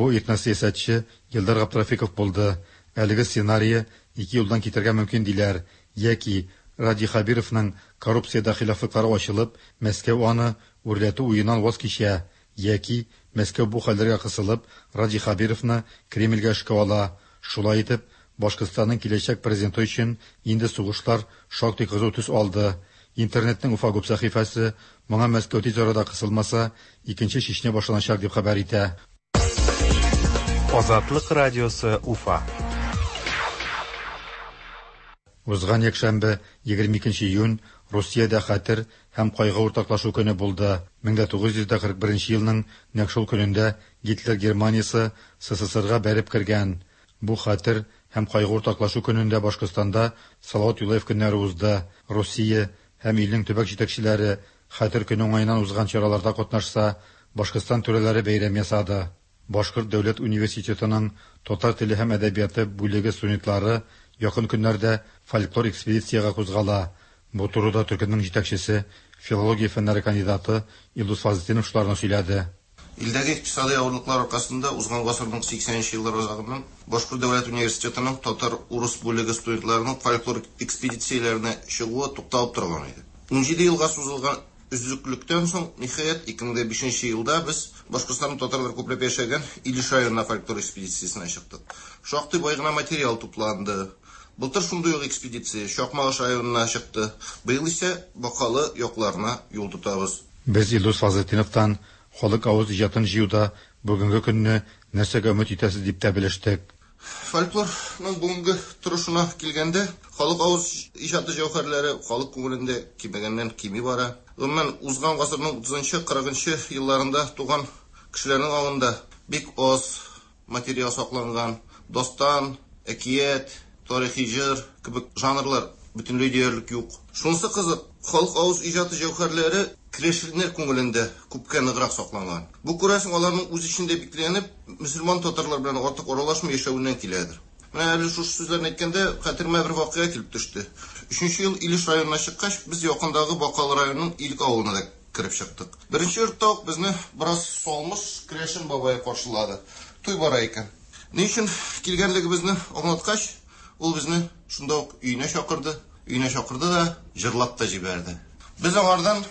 Бу этносәясәтче Илдар Габдрафиков булды. Әлеге сценарий 2 елдан китергә мөмкин диләр. Яки Ради Хабировның коррупциядә хилафлыклары ачылып, Мәскәү аны үрләтү уеннан ваз кичә. Яки Мәскәү бу хәлләргә кысылып, Ради Хабировны Кремльгә эшкә ала. Шулай итеп, Башкортстанның киләчәк президенты өчен инде сугышлар шактый кызу төс алды. Интернетның Уфагуб сәхифәсе моңа Мәскәү тиз арада кысылмаса, икенче Чечня башланачак дип хәбәр итә. Азатлык радиосы Уфа. Узган якшәмбе 22 июнь Русиядә хәтер һәм кайгы уртаклашу көне булды. 1941 елның нәкъ шул көнендә Гитлер Германиясе СССРга бәреп кергән. Бу хәтер һәм кайгы уртаклашу көнендә Башкортстанда Салават Юлаев көннәре узды. Русия һәм илнең төбәк җитәкчеләре хәтер көне уңайыннан узган чараларда катнашса, Башкортстан түрәләре бәйрәм ясады. Башкорт дәүләт университетының татар теле һәм әдәбияты бүлеге студентлары якын көннәрдә фольклор экспедицияга кузгала. Бу турыда Төркемнең җитәкчесе, филология фәннәре кандидаты Илдус Фазлетдинов шуларны сөйләде. Илдәге икътисади авырлыклар аркасында узган гасырның 80нче еллар азагыннан Башкорт дәүләт университетының татар-урыс бүлеге студентларының фольклор экспедицияләренә чыгуы тукталып торган иде. 17 елга сузылган үзлектән соң ниһаять 2005 елда біз Башкортстанның татарлар күпләп яшәгән Илеш районына фольклор экспедициясенә чыктык. Шактый бай гына материал тупланды. Былтыр шундый ук экспедиция Шакмалыш районына чыкты. Быел исә Бакалы якларына юл тотабыз. Без Илдус Фазлетдиновтан халык авыз иҗатын җыюда бүгенге көнне нәрсәгә өмет итәсез дип тә белештек. Фольклорның бүгенге торышына килгәндә, халык авыз иҗаты җәүһәрләре халык күңелендә кимәгәннән кими бара. Гомумән узган гасырның 30-40 елларында туган кешеләрнең авында бик аз материал сакланган. Достан, әкият, тарихи җыр кебек жанрлар бөтенләй диярлек юк. Шунысы кызык, халык авыз иҗаты җәүһәрләре кирешелнәр күңелендә күпкә ныграк сакланган. Бу күрәсең аларның үз ичендә бикләнеп, мөселман татарлар белән артык аралашмый яшәүеннән киләдер. Менә әле шушы сүзләрне әйткәндә хәтеремә бер вакыйга килеп төште. 3нче ел Илеш районына чыккач, без якындагы Бакалы районының Илек авылына да кирип чыктык. Беренче йортта ук безне бераз салмыш Крешин бабай каршылады. Туй бара икән. Ни өчен килгәнлегебезне аңлаткач, ул безне шунда ук өенә чакырды. Өенә чакырды да җырлап та җибәрде. Без аңардан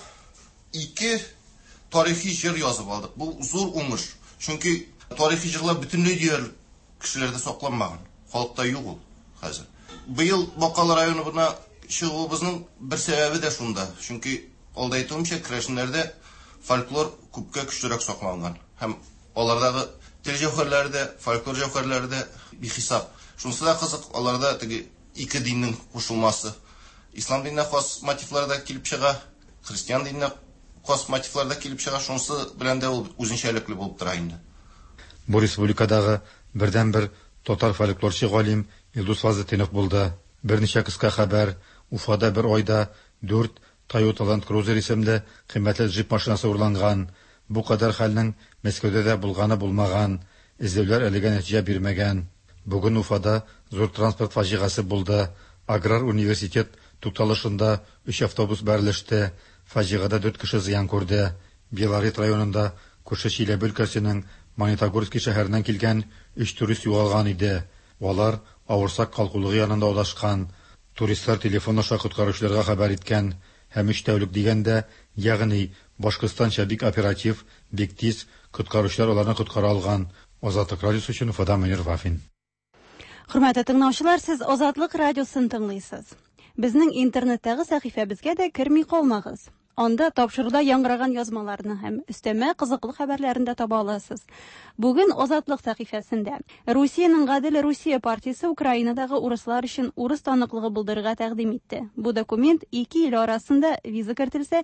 2 тарихи җыр язып алдык. Бу зур уңыш. Чөнки тарихи җырлар бөтенләй диярлек кешеләрдә сакланмаган. Халыкта юк ул хәзер. Быел Бакалы районына чыгуыбызның бер сәбәбе дә шунда. Чөнки алда әйтүемчә, Крешиннәрдә фольклор күпкә көчлерәк сакланган. Һәм алардагы тел җәүһәрләре дә, фольклор җәүһәрләре дә бихисап. Шунысы да кызык, аларда теге 2 диннең кушылмасы. Ислам диненә хас мотивларда килеп чыга, христиан диненә хас мотивларда килеп чыга. Шунысы белән дә ул үзенчәлекле булып тора инде. Бу республикадагы бердән-бер татар фольклорчы галим Илдус Фазлетдинов булды. Берничә кыска хәбәр: Уфада бер айда 4 Toyota Land Cruiser исемле кыйммәтле джип машинасы урланган. Бу кадәр хәлнең Мәскәүдә дә булганы булмаган. Эзләүләр әлегә нәтиҗә бирмәгән. Бүген Уфада зур транспорт фаҗигасы булды. Аграр университет тукталышында 3 автобус бәрелеште. Фаҗигада 4 кеше зыян күрде. Белорет районында күрше Чиләбе өлкәсенең Магнитогорск шәһәреннән килгән 3 турист югалган иде. Алар Авырсак калкулыгы янында адашкан. Туристлар телефон аша коткаручыларга хәбәр иткән. Һәм 3 тәүлек дигәндә, ягъни Башкортстанча бик оператив, бик тиз коткаручылар аларны коткара алган. Азатлык радиосы өчен Уфадан Мөнир Вафин. Хөрмәтле тыңлаучылар, сез Азатлык радиосын тыңлыйсыз. Безнең интернеттагы сәхифәбезгә дә керми калмагыз. Анда тапшыруда яңгыраган язмаларны һәм өстәмә кызыклы хәбәрләрен дә таба аласыз. Бүген Азатлык сәхифәсендә Русиянең Гадел Русия партиясе Украинадагы урыслар өчен урыс таныклыгы булдырырга тәкъдим итте. Бу документ 2 ил арасында виза кертелсә,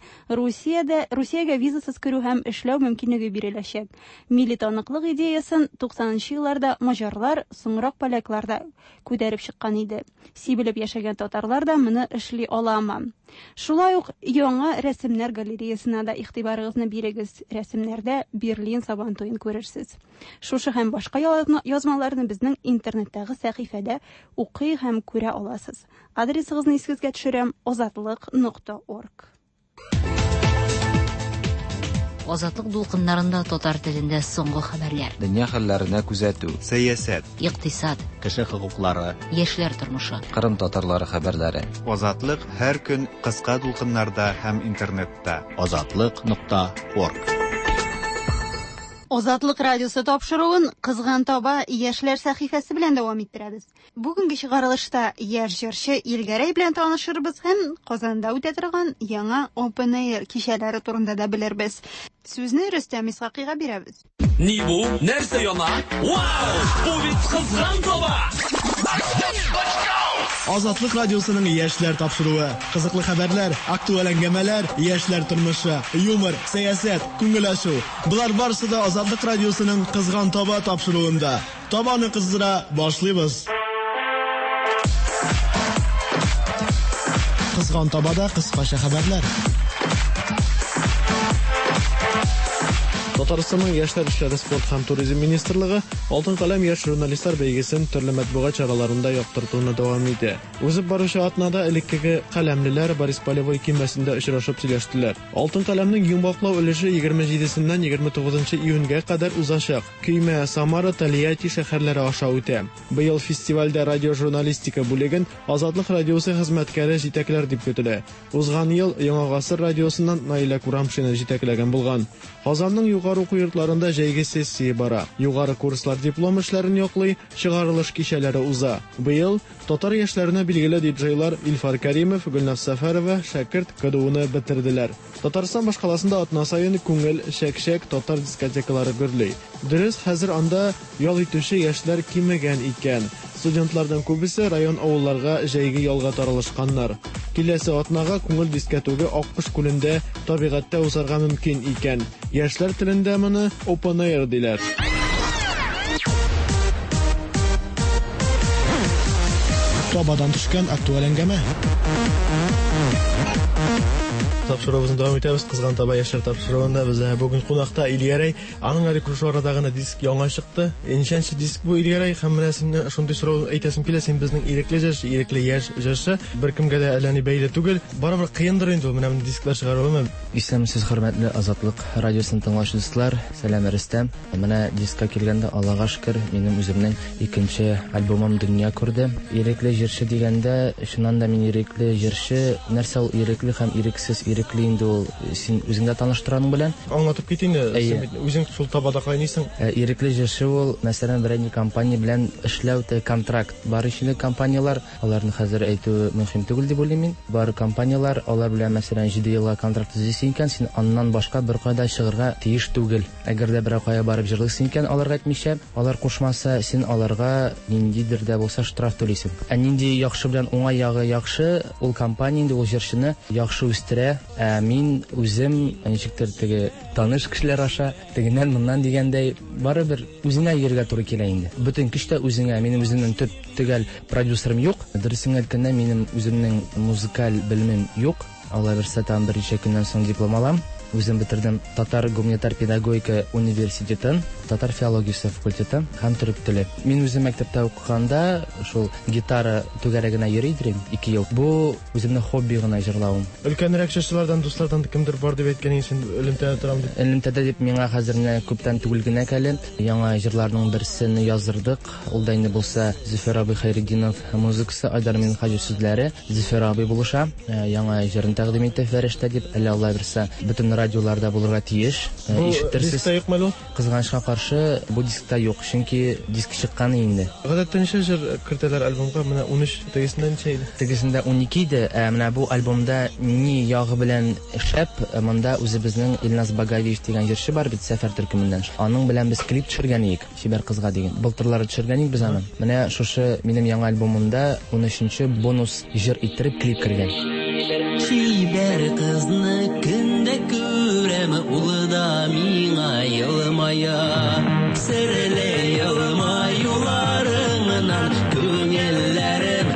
Русиягә визасыз керү һәм эшләү мөмкинлеге биреләчәк. Милли таныклык идеясын 90нчы елларда маҗарлар, соңрак поляклар да күтәреп чыккан иде. Сибелеп яшәгән татарлар да моны эшли аламы? Шулай ук яңа рәсемнәр галереясына да игътибарыгызны бирегез. Рәсемнәрдә Берлин Сабантуен күрерсез. Шушы һәм башка язмаларны безнең интернеттагы сәхифәдә укый һәм күрә аласыз. Адресыгызны исегезгә төшерәм: azatlyk.org. Азатлык дулкыннарында татар телендә соңгы хәбәрләр. Дөнья хәлләренә күзәтү. Сәясәт. Икътисад. Кеше хокуклары. Яшьләр тормышы. Кырым татарлары хәбәрләре. Азатлык һәр көн кыска дулкыннарда һәм интернетта. Азатлык.орг. Азатлык радиосы тапшыруын Кызган таба яшьләр сәхифәсе белән дәвам иттерәбез. Бүгенге чыгарылышта яшь җырчы Илгәрәй белән танышырбыз һәм Казанда үтә торган яңа Open Air кичәләре турында да белербез. Сүзне Рөстәм Исхакыйга бирәбез. Ни бу? Нәрсә яна? Вау! Бу бит Кызган таба! Азатлык радиосының яшьләр тапшыруы, кызыклы хәбәрләр, актуаль әңгәмәләр, яшьләр тормышы, юмор, сәясәт, күңел ачу. Булар барысы да Азатлык радиосының Кызган таба тапшыруында. Табаны кыздыра башлыйбыз. Кызган табада кыскача хәбәрләр. Татарстанның яшьләр эшләре, спорт һәм туризм министрлыгы Алтын каләм яшь журналистлар бәйгесен төрле матбугат чараларында яктыртуны дәвам итә. Узып баручы атнада элеккеге каләмлеләр Борис Полевой кимәсендә очрашып сөйләштеләр. Алтын каләмнең йомгаклау өлеше 27-сеннән 29 июньгә кадәр узачак. Көймә, Самара, Тольятти шәһәрләре аша үтә. Быел фестивальдә радиожурналистика бүлеген Азатлык радиосы хезмәткәре җитәкләр дип көтелә. Узган ел Яңа гасыр радиосыннан Наилә Курамшина җитәкләгән булган. Казанның югары уку йортларында җәйге сессия бара. Югары курслар диплом эшләрен яклый, чыгарылыш кичәләре уза. Быел татар яшьләренә билгеле диджейлар Илфар Кәримов, Гөлназ Сәфәрова, Шәкерт КДУны бетерделәр. Татарстан башкаласында атна сайын күңел, шәк-шәк татар дискотекалары гөрлей. Дөрес, хәзер анда ял итүче яшьләр кимегән икән. Студентлардан күбесе район авылларга җәйге ялга таралышканнар. Киләсе атнага күңел дискотеге Аккош күлендә табигатьтә узарга мөмкин икән. Яшьләр телендә моны Open Air диләр. Табадан төшкән актуаль әңгәмә. Тапшыруыбызны дәвам итәбез. Кызган таба яшьләр тапшыруында без бүген кунакта Илгәрәй. Аның рекуршы арадагы диск яңа чыкты. Ничәнче диск бу Илгәрәй? Һәм менә син шундый сорау әйтәсем килә, син безнең ирекле җырчы, ирекле яшь җырчы, беркемгә дә әлләни бәйле түгел. Барыбер кыендыр инде менә бу дисклар чыгаруы. Исәмсез хөрмәтле Азатлык радиосын тыңлаучылар, сәлам Рөстәм. Менә дискка килгәндә Аллага шөкер, минем үземнең икенче альбомым дөнья күрде. Ирекле җырчы дигәндә, шуннан да мин ирекле җырчы, нәрсә ул ирекле һәм ирексез ирекле инде ул син үзеңдә таныштыраның белән. Аңлатып кит инде, син үзең шул табада кайныйсың. Ирекле җырчы ул, мәсәлән, берәр компания белән эшләү контракт. Бар ичендә компаниялар, аларны хәзер әйтү мөһим түгел дип уйлыйм мин. Бар компаниялар, алар белән мәсәлән 7 елга контракт төзисең икән, син аннан башка бер кайда чыгарга тиеш түгел. Әгәр дә берәр кая барып җырлыйсың икән, аларга әйтмичә, алар кушмаса, син аларга ниндидер дә булса штраф түлисең. Нинди яхшы белән уңай ягы яхшы, ул компания инде ул җырчыны яхшы үстерә. Мин үзем ничектер теге таныш кешеләр аша тегеннән моннан дигәндәй барыбер үзеңә йөргә туры килә инде. Бөтен көч тә үзеңә. Минем үземнең төп төгәл продюсерым юк. Дөресен әйткәндә, минем үземнең музыкаль белемем юк. Алла берсә там берничә көннән соң диплом алам. Үзем бетердем Татар гуманитар педагогика университетын, татар филологиясе факультетын һәм төрек теле. Мин үзем мәктәптә укыганда шул гитара түгәрәгенә йөри идем 2 ел. Бу үземнең хобби гына җырлавым. Өлкәнрәк җырчылардан, дуслардан кемдер бар дип әйткән син элемтәдә торам дип. Элемтәдә дип миңа хәзерне күптән түгел генә кәле. Яңа җырларның берсен яздырдык. Ул да инде булса Зөфәр абый Хайретдинов музыкасы, Айдар Минхаҗи сүзләре. Зөфәр абый булыша. Яңа җырын тәкъдим итә Фәрештә дип, әле Алла берсә бөтен радиоларда булырга тиеш. Ишеттерсез. Кызганычка каршы бу дискта юк, чөнки диск чыккан инде. Гадәттә ничә җыр кертәләр альбомга? Менә 13, тегесендә ничә иде? Тегесендә 12 иде. Менә бу альбомда ни ягы белән шәп, монда үзебезнең Илназ Багаевич дигән җырчы бар бит, Сәфәр төркеменнән. Аның белән без клип төшергән идек, Чибәр кызга дигән. Былтырлары төшергән идек без аны. Менә шушы минем яңа альбомымда 13нче бонус җыр иттереп клип кергән. Чибәр кызны көндә күрәм, улы да миңа елмая. Серле елмаюларыңнан күңелләрем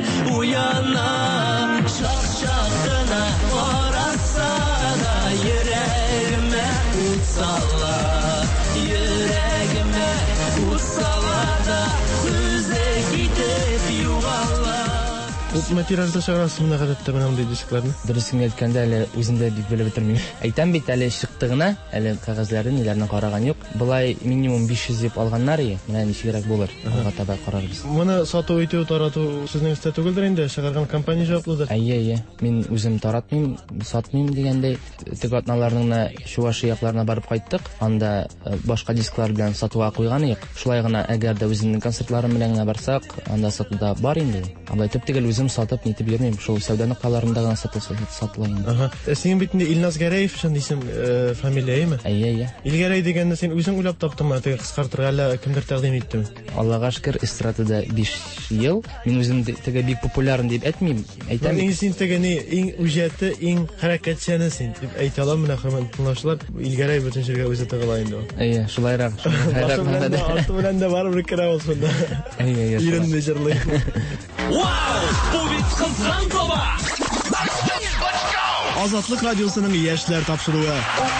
уяна. Шак-шак кына караса да йөрәгемә ут сала. Йөрәгемә ут сала да үзе китеп югала. материалда чыгарасыз мына гадәттә менә мондый дискларны? Дөресен әйткәндә, әле үзем дә бик белеп бетермим. Әйтәм бит, әле чыктыгына, әле кагазларын ниләрне караган юк. Булай минимум 500 дип алганнар ие. Менә ничегрәк булыр? Алга таба карарбыз. Моны сату итү, тарату сезнең истә түгелдер инде, чыгарган компания җаваплыдыр. Әйе. Мин үзем таратмыйм, сатмыйм дигәндәй, теге атналарның Чувашия якларына барып кайттык. Анда башка дисклар белән сатуга куйган идек. Шулай гына, әгәр дә үземнең концертларым белән генә барсак, анда сатуда бар инде. Алай төп тигел үзем сатып нитеп йөрмим. Шул сәүдә нукталарында гына сатыла инде. Синең бит инде Илназ Гәрәев шундый исем фамилияме? Әйе. Илгәрәй дигәндә син үзең уйлап таптыңмы? Теге кыскартырга әллә кемдер тәкъдим иттеме? Аллага шөкер, эстрадада 5 ел. Мин үзем теге бик популяр дип әйтмим. Әйтәм. Мин син теге ни иң үҗәте, иң хәрәкәтчәне син дип әйтә алам менә хөрмәтле тыңлаучылар. Илгәрәй бөтен җиргә үзе тыгыла инде. Әйе, шулайрак. Арты белән дә барып керә ул шунда. Әйе. Иренне җырлый. Вау! Бу бит кызган тоба! Азатлык радиосының яшьләр тапшыруы.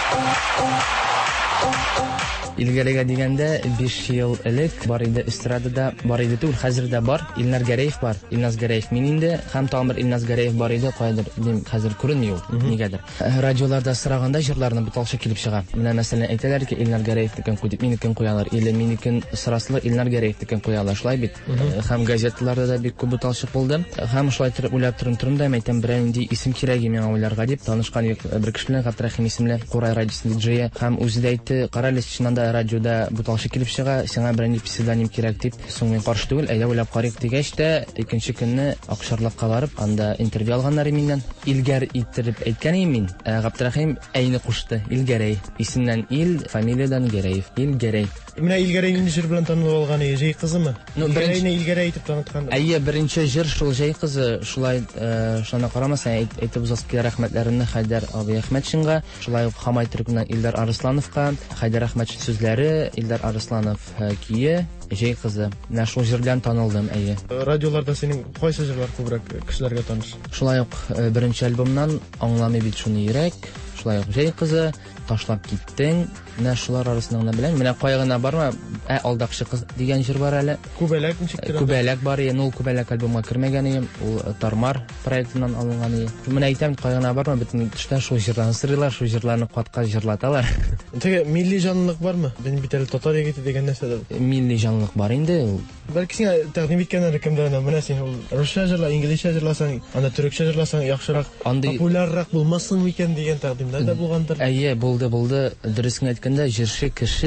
Илгәрәйгә дигәндә 5 ел элек бар иде эстрадада, бар иде түгел, хәзер дә бар. Илнар Гәрәев бар. Илназ Гәрәев мин инде, һәм тамыр Илназ Гәрәев бар иде, кайдыр дим, хәзер күренми ул. Нигәдер. Радиоларда сыраганда җырларны буталчы килеп чыга. Менә мәсәлән әйтәләр ки, Илнар Гәрәев дикен куйдып, минекен куялар, или минекен сыраслы Илнар Гәрәев дикен куялар. Шулай бит. Һәм газеталарда да бик күп буталчы булды. Һәм шулай уйлап торымда әйтәм, берәр инде исем кирәк миңа уйларга дип танышкан бер кеше белән Габдрахим исемле Курай радиосының диджее, һәм үзе дә әйтте, карале чыннан радиода буталчы килеп чыга, сиңа берәр псевдоним кирәк дип, соң мин каршы түгел, әйдә уйлап карыйк дигәч тә, икенче көнне Акшарлыкка барып, анда интервью алганнар миннән. Илгәр иттереп әйткән мин. Габдрахим әйне кушты, Илгәрәй. Исемнән Ил, фамилиядан Гәрәев. Илгәрәй. Менә Илгәрәйне җыр белән танылып алган җәй кызымы? Илгәрәйне Илгәрәй итеп таныткан. Әйе, беренче җыр шул җәй кызы. Шулай шуны карамасаң, әйтеп узаскы рәхмәтләрне Хайдар абый Әхмәтшинга, шулай ук Хамай Төркмәннән Илдар Арслановка, Хайдар Әхмәтшин сүзләре, Илдар Арсланов кие, җәй кызы. Менә шул җыр белән танылдым, әйе. Радиоларда синең кайсы җырлар күбрәк кешеләргә таныш? Шулай ук беренче альбомнан Аңламый бит шуны йөрәк, шулай ук җәй кызы, Ташлап киттең. Менә шулар арасында гына беләм. Менә кайгына барма, алдакчы кыз дигән җыр бар әле. Күбәләк ничек тора? Күбәләк бар, ул Күбәләк альбомга кергән идем. Ул Тармар проектыннан алынган иде. Менә әйтәм, кайгына барма, бөтен төштә шул җырларны сырлар, шул җырларны катка җырлаталар. Теге милли җанлылык бармы? Мин бит әле татар егете дигән нәрсәдә. Милли җанлылык бар инде. Бәлки сиңа тәкъдим иткәннәр кемдер, менә син ул русча җырлар, инглизчә җырласаң, анда төрекчә җырласаң яхшырак, популяррак булмасын микән дигән тәкъдимнәр дә булгандыр. Әйе, булды. Дөресен әйткәндә, җырчы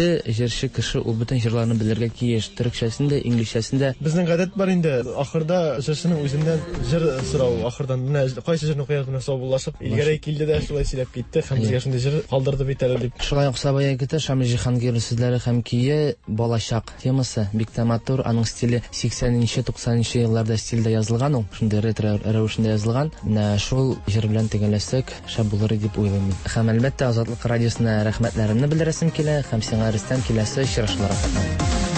кеше ул бөтен җырларны белергә тиеш, төрекчәсендә, инглизчәсендә. Безнең гадәт бар инде, ахырда җырчының үзеннән җыр сорау, ахырдан менә кайсы җырны куябыз менә саубуллашып, Илгәрәй килде дә шулай сөйләп китте, һәм безгә шундый җыр калдырды бит әле дип. Шулай ук Сабай егете Шамил Җиһангир сүзләре һәм кие, балачак темасы бик тә матур, аның стиле 80-90 елларда стильдә язылган ул, шундый ретро рәвешендә язылган. Менә шул җыр белән төгәлләсәк, шәп булыр дип уйлыйм. Һәм әлбәттә Азатлык радиосына рәхмәтләремне белдерәсем килә, һәм сиңа Рөстәм киләсе очрашуларга катнашты.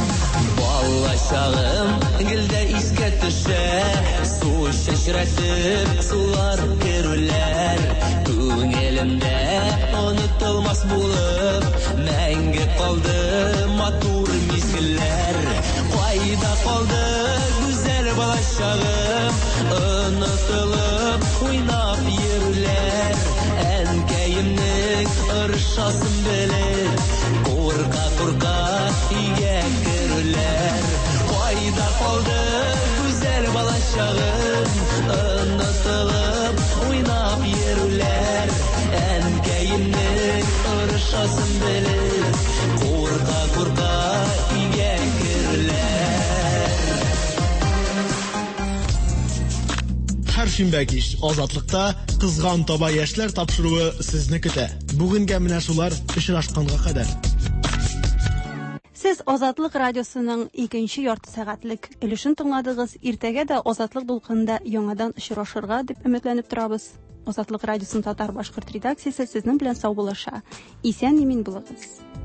Балачагым гөлдә искә төшә, су чәчрәтеп, сулар керүләр, күңелемдә онытылмас булып, мәңге калды матур мизгелләр. Кайда калды гүзәл балачагым, онытылып, уйнап йөрүләр, әнкәемнең ыршасын белеп, курка өйгә керүләр. Кайда калды гүзәл балачагым, онытылып, уйнап йөрүләр, әнкәемнең ыршасын белеп, курка өйгә керүләр. Һәр шимбә кич Азатлыкта кызган таба яшьләр тапшыруы сезне көтә. Бүгенгә менә шулар очрашканга кадәр. Сез Азатлык радиосының 2нче ярты сәгатьлек өлешен тыңладыгыз. Иртәгә дә Азатлык дулкынында яңадан очрашырга дип өметләнеп торабыз. Азатлык радиосының татар-башкорт редакциясе сезнең белән сау булыша. Исән-имин булыгыз.